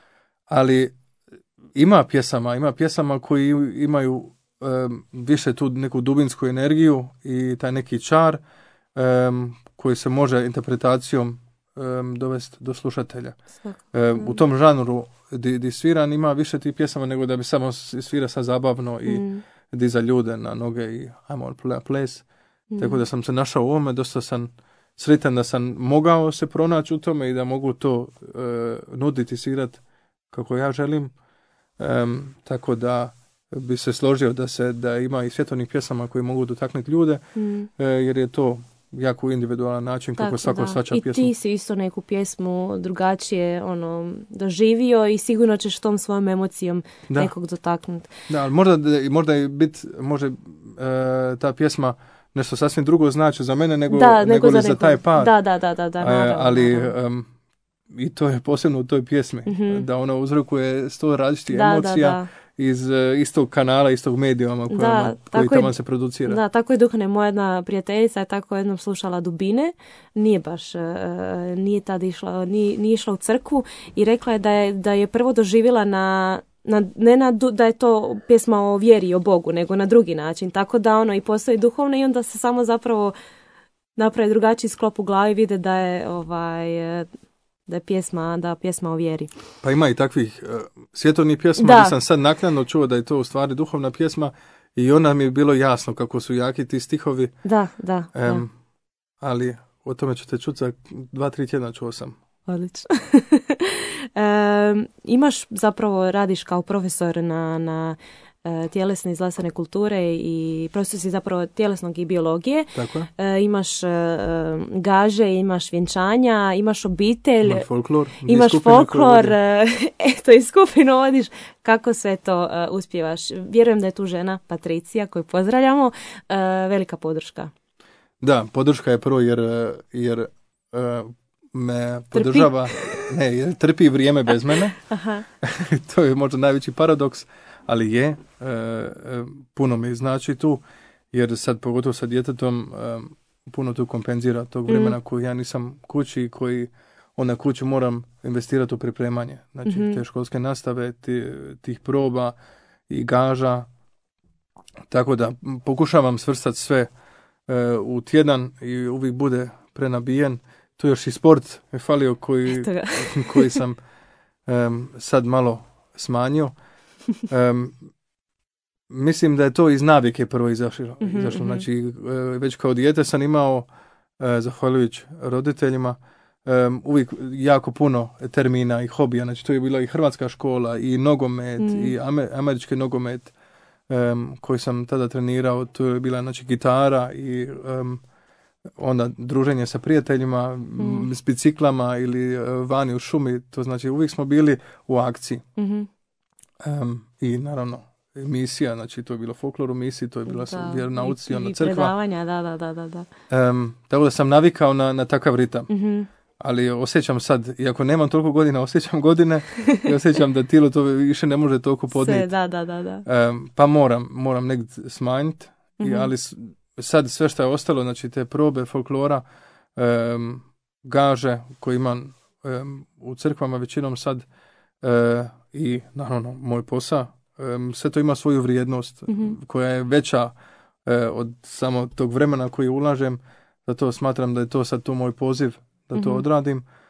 ali ima pjesama, ima pjesama koji imaju um, više tu neku dubinsku energiju i taj neki čar um, koji se može interpretacijom um, dovesti do slušatelja. Um, u tom žanru di, di sviran ima više tih pjesama nego da bi samo svira sa zabavno i mm. diza ljude na noge i ajmo ples. Mm. Tako da sam se našao u ovome, dosta sam sretan da sam mogao se pronaći u tome i da mogu to uh, nuditi, svirati kako ja želim. Um, tako da bi se složio da se da ima i svjetovnih pjesama koji mogu dotaknuti ljude, mm. uh, jer je to jako individualan način kako tako, svako svača pjesmu. I ti si isto neku pjesmu drugačije ono, doživio i sigurno ćeš tom svojom emocijom da. nekog dotaknuti. Da, ali možda, možda i bit, može uh, ta pjesma nešto sasvim drugo znači za mene nego, da, nego, nego za, za taj par. Da, da, da, da, da naravno, ali um, i to je posebno u toj pjesmi, mm-hmm. da ona uzrokuje sto različitih da, emocija da, da. iz uh, istog kanala, istog medijama kojima, koji tamo je, se producira. Da, tako je Duhane, moja jedna prijateljica je tako jednom slušala Dubine, nije baš, uh, nije tad išla, nije, nije išla u crkvu i rekla je da je, da je prvo doživjela na Na, ne na, da je to pjesma o vjeri i o Bogu, nego na drugi način. Tako da ono i postoji duhovno i onda se samo zapravo napravi drugačiji sklop u glavi, vide da je ovaj da je pjesma, da je pjesma o vjeri. Pa ima i takvih uh, svjetovnih pjesma, da. Gdje sam sad naknadno čuo da je to u stvari duhovna pjesma i onda mi je bilo jasno kako su jaki ti stihovi. Da, da. Um, da. Ali o tome ćete čuti za dva, tri tjedna, čuo sam. Odlično. e, imaš zapravo, radiš kao profesor na, na e, tjelesne i zdravstvene kulture i profesor si zapravo tjelesnog i biologije. Tako je. E, imaš e, gaže, imaš vjenčanja, imaš obitelj. Imaš folklor. Imaš folklor. E, eto, i skupinu vodiš. Kako sve to e, uspijevaš? Vjerujem da je tu žena Patricija koju pozdravljamo. E, velika podrška. Da, podrška je prvo jer, jer e, me podržava, ne, jer trpi vrijeme bez mene. Aha. To je možda najveći paradoks, ali je, e, puno mi znači tu, jer sad pogotovo sa djetetom e, puno tu kompenzira tog vremena mm. koji ja nisam kući i koji onda kući moram investirati u pripremanje. Znači mm-hmm. te školske nastave, ti, tih proba i gaža. Tako da pokušavam svrstati sve e, u tjedan i uvijek bude prenabijen. Tu još i sport je falio koji, koji sam um, sad malo smanjio. Um, mislim da je to iz navike prvo izašlo. Mm-hmm, izašlo. Znači, uh, već kao dijete sam imao, uh, zahvaljujući roditeljima, um, uvijek jako puno termina i hobija. Znači, to je bila i hrvatska škola, i nogomet, mm. i amer, američki nogomet um, koji sam tada trenirao. Tu je bila znači, gitara i um, onda druženje sa prijateljima, mm. s biciklama ili uh, vani u šumi, to znači uvijek smo bili u akciji. Mm-hmm. Um, I naravno emisija, znači to je bilo folklor u misiji, to je bila vjeronauci, ono crkva. I predavanja, da, da, da, da. Um, tako da sam navikao na, na takav ritam. Mm-hmm. Ali osjećam sad, iako nemam toliko godina, osjećam godine i osjećam da tijelo to više ne može toliko podnijeti. Da, da, da, da. Um, pa moram, moram negdje smanjiti, mm-hmm. ali sad sve što je ostalo, znači te probe folklora, um, gaže koje imam um, u crkvama većinom sad uh, i naravno moj posao, um, sve to ima svoju vrijednost mm-hmm. koja je veća uh, od samo tog vremena koji ulažem, zato smatram da je to sad to moj poziv da to mm-hmm. odradim.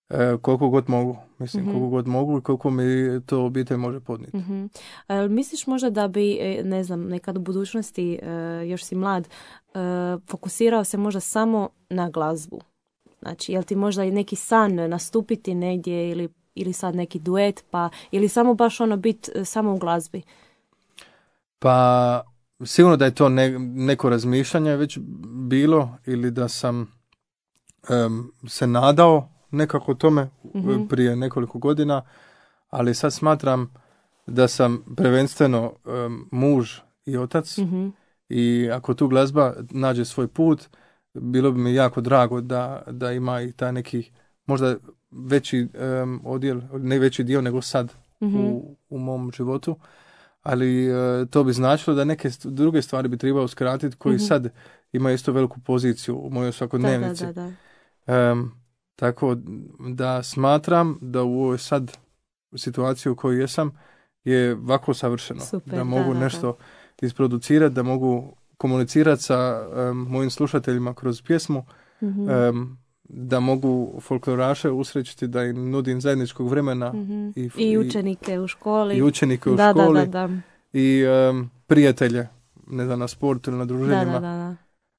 e, koliko god mogu. Mislim, mm-hmm. koliko god mogu i koliko mi to obitelj može podnijeti. Mm-hmm. E, misliš možda da bi, ne znam, nekad u budućnosti, e, još si mlad, e, fokusirao se možda samo na glazbu? Znači, jel ti možda i neki san nastupiti negdje ili, ili sad neki duet, pa ili samo baš ono biti samo u glazbi? Pa sigurno da je to ne, neko razmišljanje već bilo ili da sam um, se nadao nekako tome mm-hmm. prije nekoliko godina, ali sad smatram da sam prvenstveno um, muž i otac mm-hmm. i ako tu glazba nađe svoj put, bilo bi mi jako drago da, da ima i taj neki možda veći um, odjel, ne veći dio nego sad mm-hmm. u, u mom životu, ali uh, to bi značilo da neke st- druge stvari bi trebao skratiti koji mm-hmm. sad imaju isto veliku poziciju u mojoj svakodnevnici. Da, da, da. Um, tako da smatram da u ovoj sad situaciji u kojoj jesam je ovako savršeno. Super, da mogu da, nešto da. isproducirati, da mogu komunicirati sa um, mojim slušateljima kroz pjesmu, mm-hmm. um, da mogu folkloraše usrećiti, da im nudim zajedničkog vremena. Mm-hmm. I, I učenike u školi. I učenike u da, školi. Da, da, da. I um, prijatelje, ne znam, na sportu ili na druženjima. Da, da, da.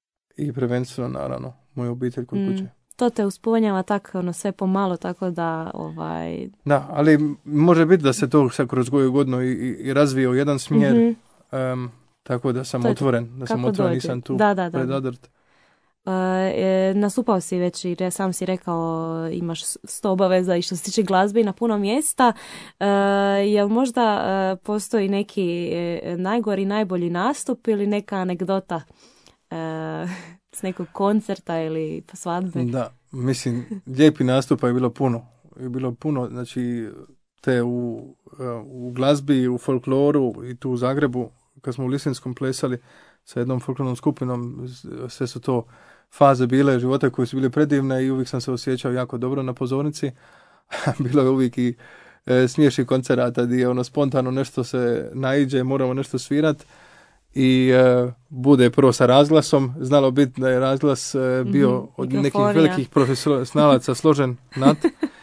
I prvenstveno, naravno, moju obitelj kod kuće. Mm. To te uspunjava tako ono, sve pomalo, tako da... ovaj... Da, ali može biti da se to sad kroz koju godinu i, i, i razvije u jedan smjer, mm-hmm. um, tako da sam to otvoren, da sam otvoren, dođe. Nisam tu da, da, da. predadrt. Uh, e, nastupao si već i sam si rekao imaš sto obaveza i što se tiče glazbe i na puno mjesta. Uh, jel možda uh, postoji neki uh, najgori, najbolji nastup ili neka anegdota uh, s nekog koncerta ili svadbe? Da, mislim, lijepi nastupa je bilo puno. Je bilo puno, znači te u, u glazbi, u folkloru i tu u Zagrebu, kad smo u Lisinskom plesali sa jednom folklornom skupinom, sve su to faze bile života koje su bile predivne i uvijek sam se osjećao jako dobro na pozornici. Bilo je uvijek i e, smiješnih koncerata gdje ono spontano nešto se naiđe, moramo nešto svirati i e, bude prvo sa razglasom. Znalo biti da je razglas e, bio mm-hmm. od nekih velikih profesionalaca složen nat.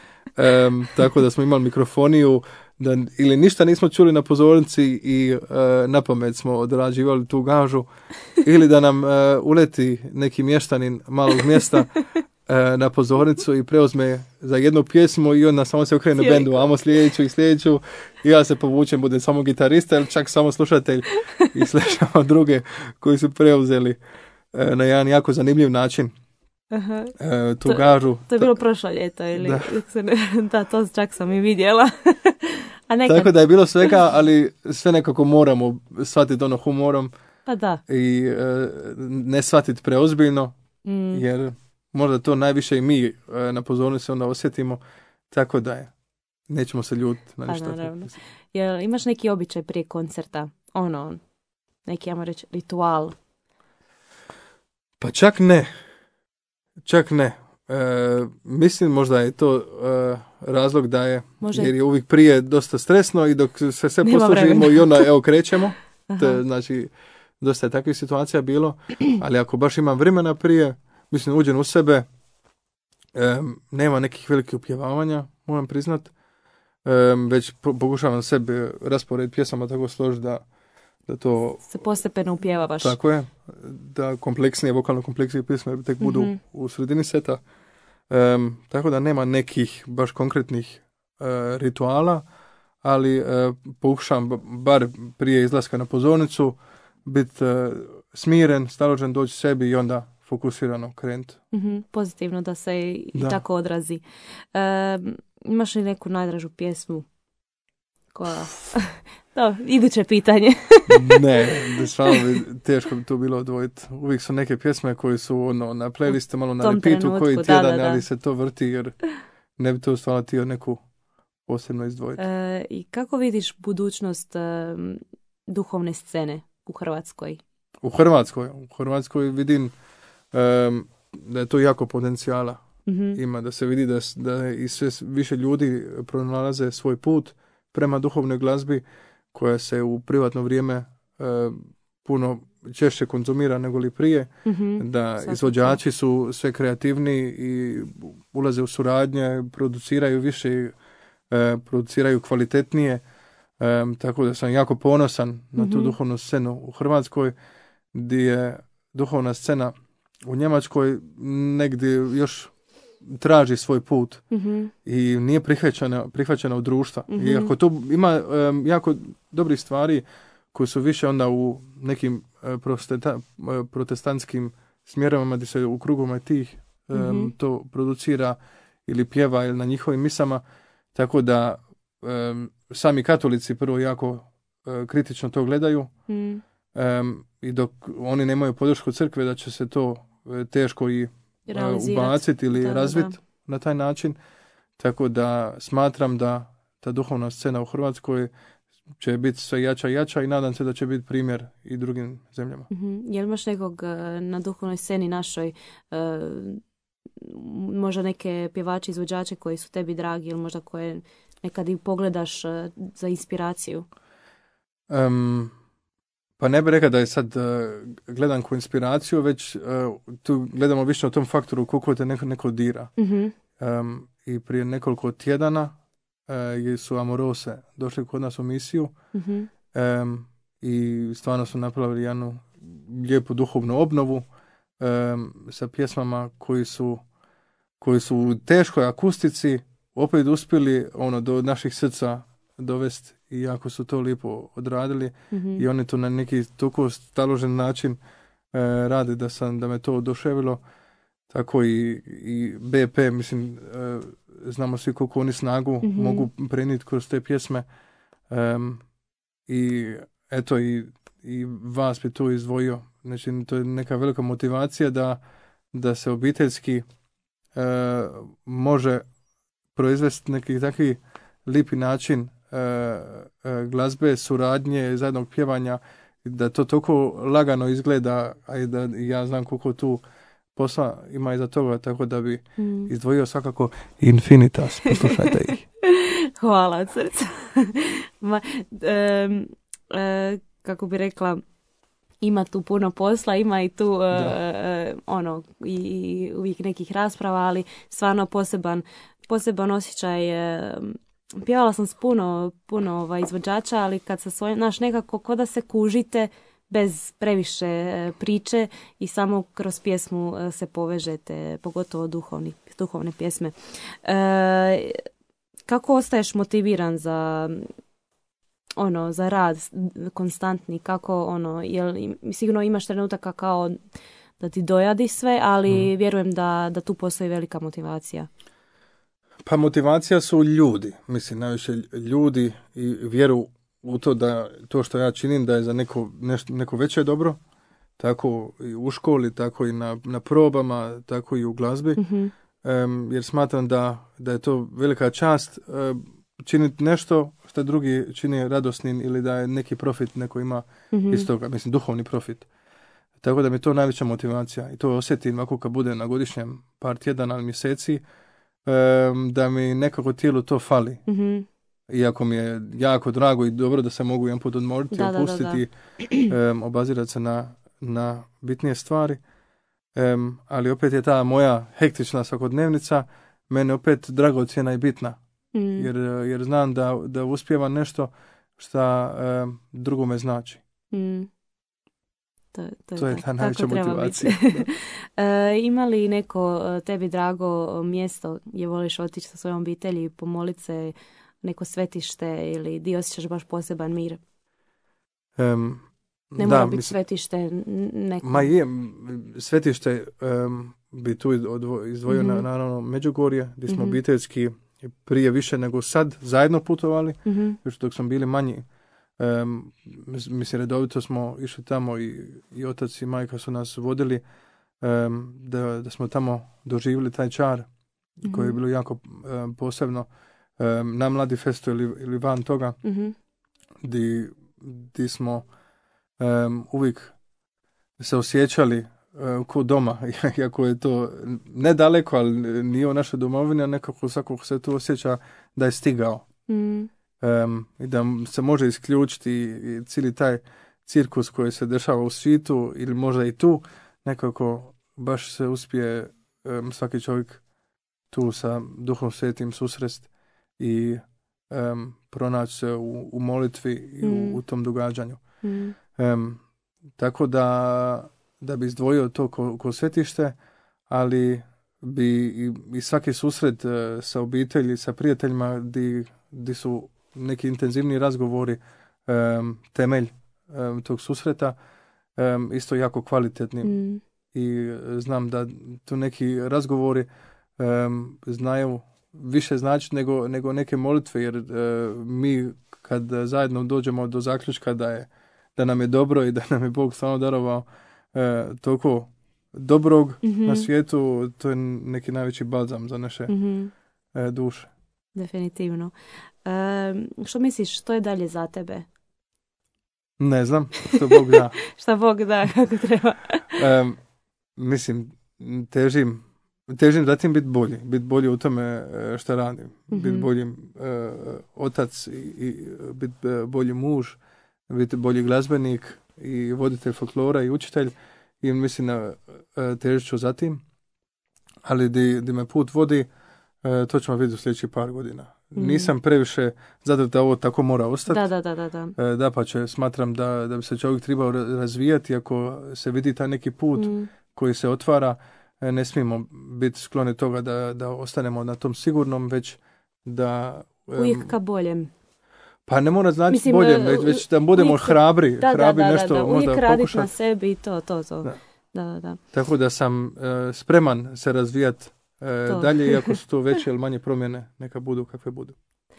E, tako da smo imali mikrofoniju da ili ništa nismo čuli na pozornici i e, napamet smo odrađivali tu gažu ili da nam e, uleti neki mještanin malog mjesta e, na pozornicu i preuzme za jednu pjesmu i onda samo se okrene bendu, amo sljedeću i sljedeću i ja se povučem, budem samo gitarista ili čak samo slušatelj i slušamo druge koji su preuzeli e, na jedan jako zanimljiv način. Aha. E, tu to, gažu. To je bilo prošlo ljeto ili da, da to čak sam i vidjela. A nekad... Tako da je bilo svega, ali sve nekako moramo shvatiti ono humorom. Pa da. I e, ne shvatiti preozbiljno, mm. jer možda to najviše i mi e, na pozornici onda osjetimo, tako da je. Nećemo se ljutiti na ništa. Naravno. Jel imaš neki običaj prije koncerta? Ono, neki, ajmo reći, ritual? Pa čak ne. Čak ne. E, mislim možda je to e, razlog da je, Može. jer je uvijek prije dosta stresno i dok se sve poslužimo i onda evo krećemo. Te, znači, dosta je takvih situacija bilo, ali ako baš imam vremena prije, mislim uđem u sebe, e, nema nekih velikih upjevavanja, moram priznat, e, već pokušavam sebi raspored pjesama tako složiti da da to se postepeno upjeva baš. Tako je, da kompleksnije, vokalno kompleksnije pjesme tek budu mm-hmm. u sredini seta. Um, tako da nema nekih baš konkretnih uh, rituala, ali uh, pokušam bar prije izlaska na pozornicu biti uh, smiren, staložen, doći sebi i onda fokusirano krenuti. Mm-hmm. Pozitivno da se i da. tako odrazi. Um, imaš li neku najdražu pjesmu? Koja... Da, iduće pitanje. Ne, stvarno bi teško bi to bilo odvojiti. Uvijek su neke pjesme koje su ono, na playlistu, malo na repeatu koji tjedan, da, da, da. ali se to vrti jer ne bi to stvarno tio neku posebno izdvojiti. E, I kako vidiš budućnost um, duhovne scene u Hrvatskoj? U Hrvatskoj? U Hrvatskoj vidim um, da je to jako potencijala. Mm-hmm. Ima da se vidi da, da i sve više ljudi pronalaze svoj put prema duhovnoj glazbi koja se u privatno vrijeme e, puno češće konzumira nego li prije, mm-hmm. da Svakako. Izvođači su sve kreativniji i ulaze u suradnje, produciraju više, e, produciraju kvalitetnije, e, tako da sam jako ponosan na tu mm-hmm. duhovnu scenu u Hrvatskoj, gdje je duhovna scena u Njemačkoj negdje još traži svoj put mm-hmm. i nije prihvaćena, prihvaćena u društva. Mm-hmm. Iako tu ima um, jako dobrih stvari koje su više onda u nekim uh, prosteta, uh, protestantskim smjerovima gdje se u krugovima tih um, mm-hmm. to producira ili pjeva ili na njihovim misama, tako da um, sami katolici prvo jako uh, kritično to gledaju mm. um, i dok oni nemaju podršku crkve da će se to uh, teško i ubaciti ili da, razviti da. na taj način. Tako da smatram da ta duhovna scena u Hrvatskoj će biti sve jača i jača i nadam se da će biti primjer i drugim zemljama. Mm-hmm. Jel imaš nekog na duhovnoj sceni našoj, uh, možda neke pjevače, izvođače koji su tebi dragi ili možda koje nekad i pogledaš uh, za inspiraciju? Um, Pa ne bih rekao da je sad uh, gledam ko inspiraciju, već uh, tu gledamo više o tom faktoru koliko te neko, neko dira. Mm-hmm. Um, I prije nekoliko tjedana uh, su Amorose došli kod nas u misiju mm-hmm. um, i stvarno su napravili jednu lijepu duhovnu obnovu um, sa pjesmama koji su, koji su u teškoj akustici opet uspjeli ono, do naših srca dovesti i jako su to lijepo odradili mm-hmm. i oni to na neki toliko staložen način e, rade da, sam, da me to oduševilo. Tako i, i B P, mislim, e, znamo svi koliko oni snagu mm-hmm. mogu prenijeti kroz te pjesme. E, I eto, i, i vas bi tu izdvojio. Znači, to je neka velika motivacija da, da se obiteljski e, može proizvesti neki takvi lijepi način glazbe, suradnje, zajednog pjevanja, da to toliko lagano izgleda, a i da ja znam koliko tu posla ima iza toga, tako da bi mm. izdvojio svakako Infinitas, poslušajte ih. Hvala od srca. Ma, um, uh, kako bi rekla, ima tu puno posla, ima i tu uh, uh, ono i, i uvijek nekih rasprava, ali stvarno poseban, poseban osjećaj. Uh, Pjevala sam s puno, puno ovaj, izvođača, ali kad se svoj, naš nekako ko da se kužite bez previše e, priče i samo kroz pjesmu e, se povežete, pogotovo duhovni, duhovne pjesme. E, kako ostaješ motiviran za ono za rad konstantni? Kako ono, jel, sigurno imaš trenutaka kao da ti dojadi sve, ali mm. vjerujem da, da tu postoji velika motivacija. Pa motivacija su ljudi, mislim, najviše ljudi i vjeru u to da to što ja činim da je za neko, nešto, neko veće dobro, tako i u školi, tako i na, na probama, tako i u glazbi, mm-hmm. um, jer smatram da, da je to velika čast um, činiti nešto što drugi čini radosnim ili da je neki profit neko ima mm-hmm. iz toga, mislim, duhovni profit. Tako da mi je to najveća motivacija i to osjetim ako kad bude na godišnjem par tjedana ili mjeseci, Um, da mi nekako tijelu to fali. Mm-hmm. Iako mi je jako drago i dobro da se mogu jedan put odmoriti, da, opustiti, da, da, da. Um, obazirati se na, na bitnije stvari. Um, ali opet je ta moja hektična svakodnevnica mene opet dragocjena i bitna. Mm. Jer, jer znam da, da uspijevam nešto što um, drugome znači. Mm. To, to, to je ta najveća motivacija. e, ima li neko tebi drago mjesto gdje voliš otići sa svojom obitelji, pomoliti se, neko svetište ili di osjećaš baš poseban mir? Um, ne mora biti svetište neko. Ma je, svetište um, bi tu izdvojio mm-hmm. na, naravno Međugorje, gdje smo mm-hmm. obiteljski prije više nego sad zajedno putovali, mm-hmm. još dok smo bili manji. Um, mislim, redovito smo išli tamo i, i otac i majka su nas vodili um, da, da smo tamo doživjeli taj čar mm-hmm. koji je bilo jako um, posebno um, na Mladi festu ili, ili van toga mm-hmm. di, di smo um, uvijek se osjećali uh, ko doma, iako je to nedaleko, ali nije u našoj domovini, a nekako svakog se tu osjeća da je stigao. Mm. Um, i da se može isključiti i cijeli taj cirkus koji se dešava u svijetu ili možda i tu, nekako baš se uspije um, svaki čovjek tu sa Duhom Svetim susrest i um, pronaći se u, u molitvi i mm. u, u tom događanju. Mm. Um, tako da, da bi izdvojio to ko, ko svetište, ali bi i, i svaki susret uh, sa obitelji, sa prijateljima di, di su neki intenzivni razgovori um, temelj um, tog susreta, um, isto jako kvalitetni. Mm. I znam da tu neki razgovori um, znaju više znači nego, nego neke molitve, jer uh, mi kad zajedno dođemo do zaključka da, je, da nam je dobro i da nam je Bog stvarno darovao uh, toliko dobrog mm-hmm. na svijetu, to je neki najveći balzam za naše mm-hmm. uh, duše. Definitivno. Um, što misliš, što je dalje za tebe? Ne znam, što Bog da. Šta Bog da, kako treba. um, mislim, težim težim zatim biti bolji. Biti bolji u tome što radim. Mm-hmm. Biti bolji uh, otac i, i biti bolji muž, biti bolji glazbenik i voditelj folklora i učitelj. I mislim da uh, težit ću zatim. Ali di, di me put vodi, uh, to ćemo vidjeti u sljedećih par godina. Mm. Nisam previše zato da ovo tako mora ostati. Da, da, da, da. Uh, da pa će, smatram da, da bi se čovjek trebao razvijati ako se vidi taj neki put mm. koji se otvara. Ne smijemo biti skloni toga da, da ostanemo na tom sigurnom, već da... Um, uvijek ka boljem. Pa ne mora znači Mislim, boljem, već, već da budemo uvijek, hrabri. Da, hrabri da, da, nešto da, da. Uvijek možda raditi pokušati. Na sebi i to, to, to. Da. Da, da, da. Tako da sam uh, spreman se razvijati uh, dalje, iako su to veće ili manje promjene, neka budu kakve budu.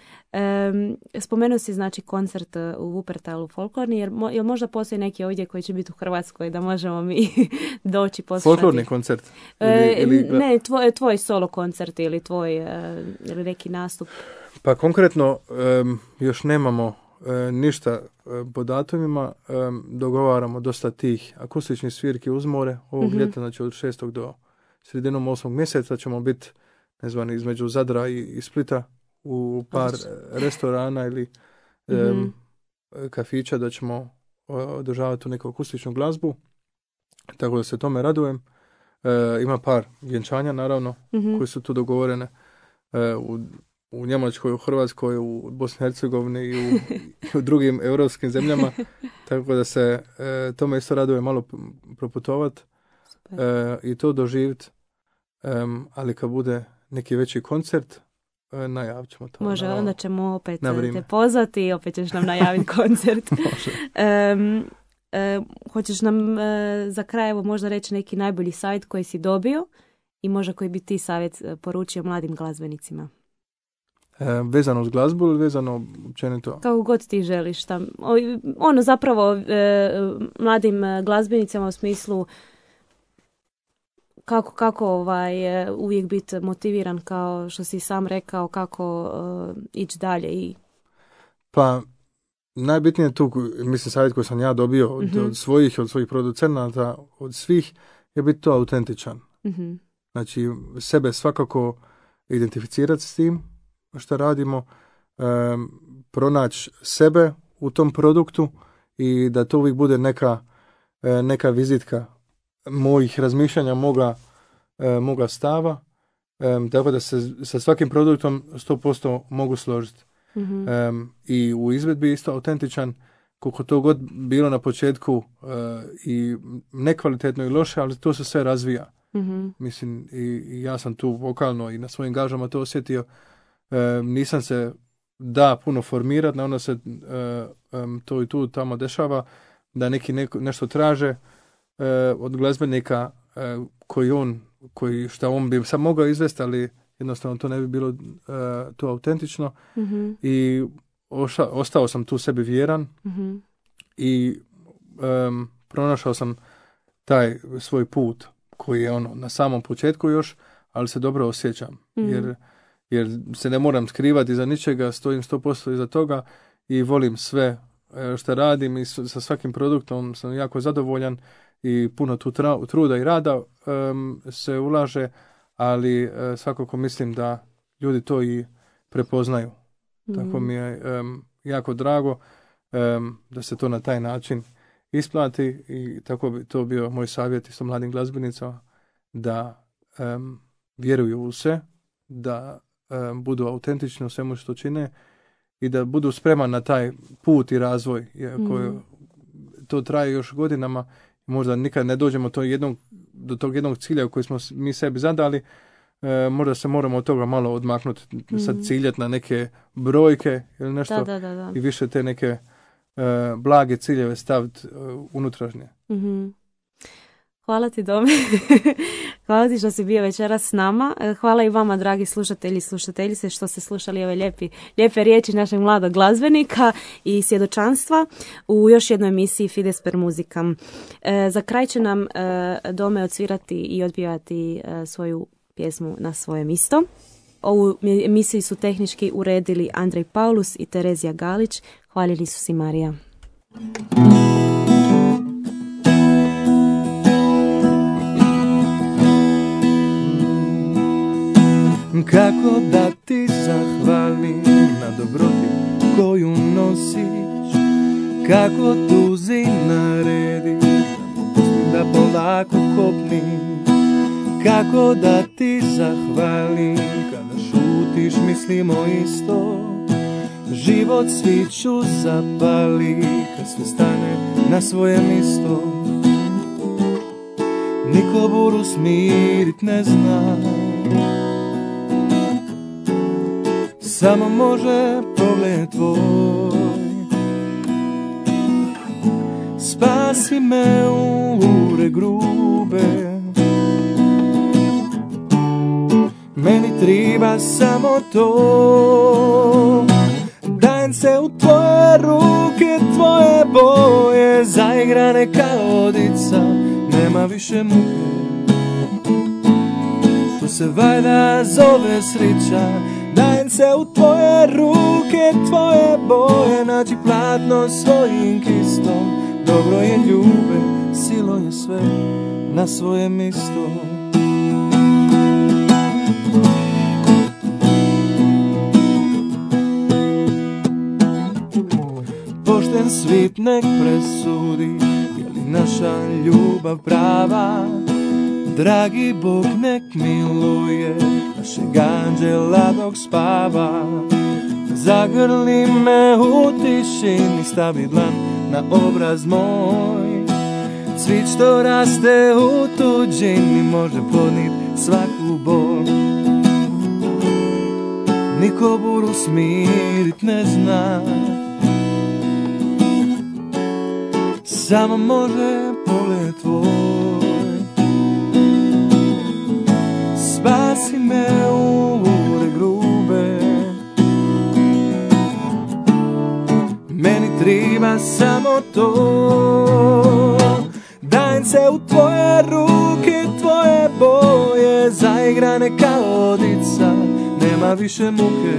Um, spomenuo si znači koncert u Wuppertalu folklorni, jer mo, jel možda postoji neki ovdje koji će biti u Hrvatskoj da možemo mi doći poslušati? Folklorni koncert? Ili, e, ili... Ne, tvoj, tvoj solo koncert ili tvoj uh, ili neki nastup. Pa konkretno um, još nemamo uh, ništa uh, po datumima, um, dogovaramo dosta tih akustičnih svirki uz more ovog mm-hmm. ljeta, znači od šestog do sredinom osmog mjeseca ćemo biti, ne znam, između Zadra i, i Splita u par restorana ili mm-hmm. um, kafića da ćemo održavati neku akustičnu glazbu, tako da se tome radujem. E, ima par vjenčanja naravno mm-hmm. koje su tu dogovorene e, u, u Njemačkoj, u Hrvatskoj, u Bosni i Hercegovini i u, i u drugim europskim zemljama, tako da se e, tome isto radujem malo proputovat e, i to doživjeti, e, ali kad bude neki veći koncert najavit ćemo to. Može, na, onda ćemo opet te pozvati i opet ćeš nam najaviti koncert. um, um, hoćeš nam uh, za kraj evo možda reći neki najbolji savjet koji si dobio i možda koji bi ti savjet poručio mladim glazbenicima? E, vezano uz glazbu ili vezano općenito? Kako god ti želiš. Tam, ono zapravo e, mladim glazbenicama u smislu Kako, kako ovaj, uvijek biti motiviran, kao što si sam rekao, kako uh, ići dalje? I... Pa, najbitnije je tu, mislim, savjet koji sam ja dobio od, mm-hmm. od svojih, od svojih producenata, od svih, je biti to autentičan. Mm-hmm. Znači, sebe svakako identificirati s tim što radimo, um, pronaći sebe u tom produktu i da to uvijek bude neka, neka vizitka mojih razmišljanja, moga, e, moga stava, e, tako da se sa svakim produktom sto posto mogu složiti. Mm-hmm. E, I u izvedbi isto autentičan, koliko to god bilo na početku e, i nekvalitetno i loše, ali to se sve razvija. Mm-hmm. Mislim, i, i ja sam tu vokalno i na svojim gažama to osjetio. E, nisam se da puno formirati, na ono se e, um, to i tu tamo dešava, da neki neko, nešto traže Uh, od glazbenika uh, koji on, koji šta on bi sad mogao izvesti, ali jednostavno to ne bi bilo uh, to autentično. Mm-hmm. I oša, ostao sam tu sebi vjeran mm-hmm. i um, pronašao sam taj svoj put koji je ono na samom početku još, ali se dobro osjećam. Mm-hmm. Jer, jer se ne moram skrivati iza ničega, stojim sto posto iza toga i volim sve uh, što radim i sa svakim produktom sam jako zadovoljan. I puno tu tra- truda i rada um, se ulaže, ali uh, svakako mislim da ljudi to i prepoznaju. Mm. Tako mi je um, jako drago um, da se to na taj način isplati i tako bi to bio moj savjet isto mladim glazbenicama da um, vjeruju u se, da um, budu autentični u svemu što čine i da budu spreman na taj put i razvoj iako mm. to traje još godinama, možda nikad ne dođemo to jednog, do tog jednog cilja koji smo mi sebi zadali, e, možda se moramo od toga malo odmaknuti, mm. sad ciljati na neke brojke ili nešto da, da, da, da. i više te neke e, blage ciljeve staviti e, unutrašnje. Mm-hmm. Hvala ti, Dome. Hvala ti što si bio večeras s nama. Hvala i vama, dragi slušatelji i slušateljice, što ste slušali ove lijepi, lijepe riječi našeg mladog glazbenika i svjedočanstva u još jednoj emisiji Fides per muzika. E, za kraj će nam e, Dome odsvirati i odpjevati e, svoju pjesmu Na svoje mjesto. Ovu emisiju su tehnički uredili Andrej Paulus i Terezija Galić. Hvalili su si Marija. Kako da ti zahvalim na dobroti koju nosiš, kako tuzi naredi da polako kopnim, kako da ti zahvalim kada šutiš mislimo isto, život sviću zapali kad sve stane na svoje mjesto, niko buru smirit ne zna, samo može pogled tvoj. Spasi me ure grube, meni treba samo to. Dajem se u tvoje ruke, tvoje boje, zaigrane kao dica, nema više muke. To se valjda zove sreća. Dajem se u tvoje ruke, tvoje boje, nađi platno svojim kistom. Dobro je ljube, silo je sve na svoje mjesto. Pošten svit nek presudi, je li naša ljubav prava? Dragi Bog nek miluje našeg anđela dok spava. Zagrli me u tišini, stavi dlan na obraz moj. Cvijet što raste u tuđini može podnit svaku bol. Niko buru smirit ne zna, samo može pogled tvoj. Spasi me ure grube, meni treba samo to. Dajem se u tvoje ruke, tvoje boje, zaigrane kao dica, nema više muke.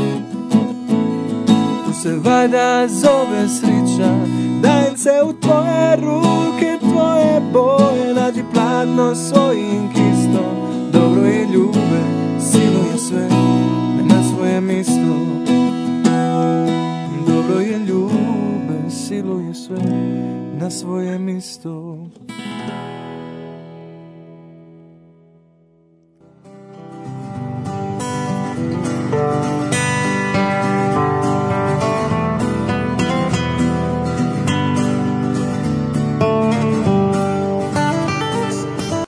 Tu se valjda zove sreća. Dajem se u tvoje ruke, tvoje boje, nađi platno svojim kistom.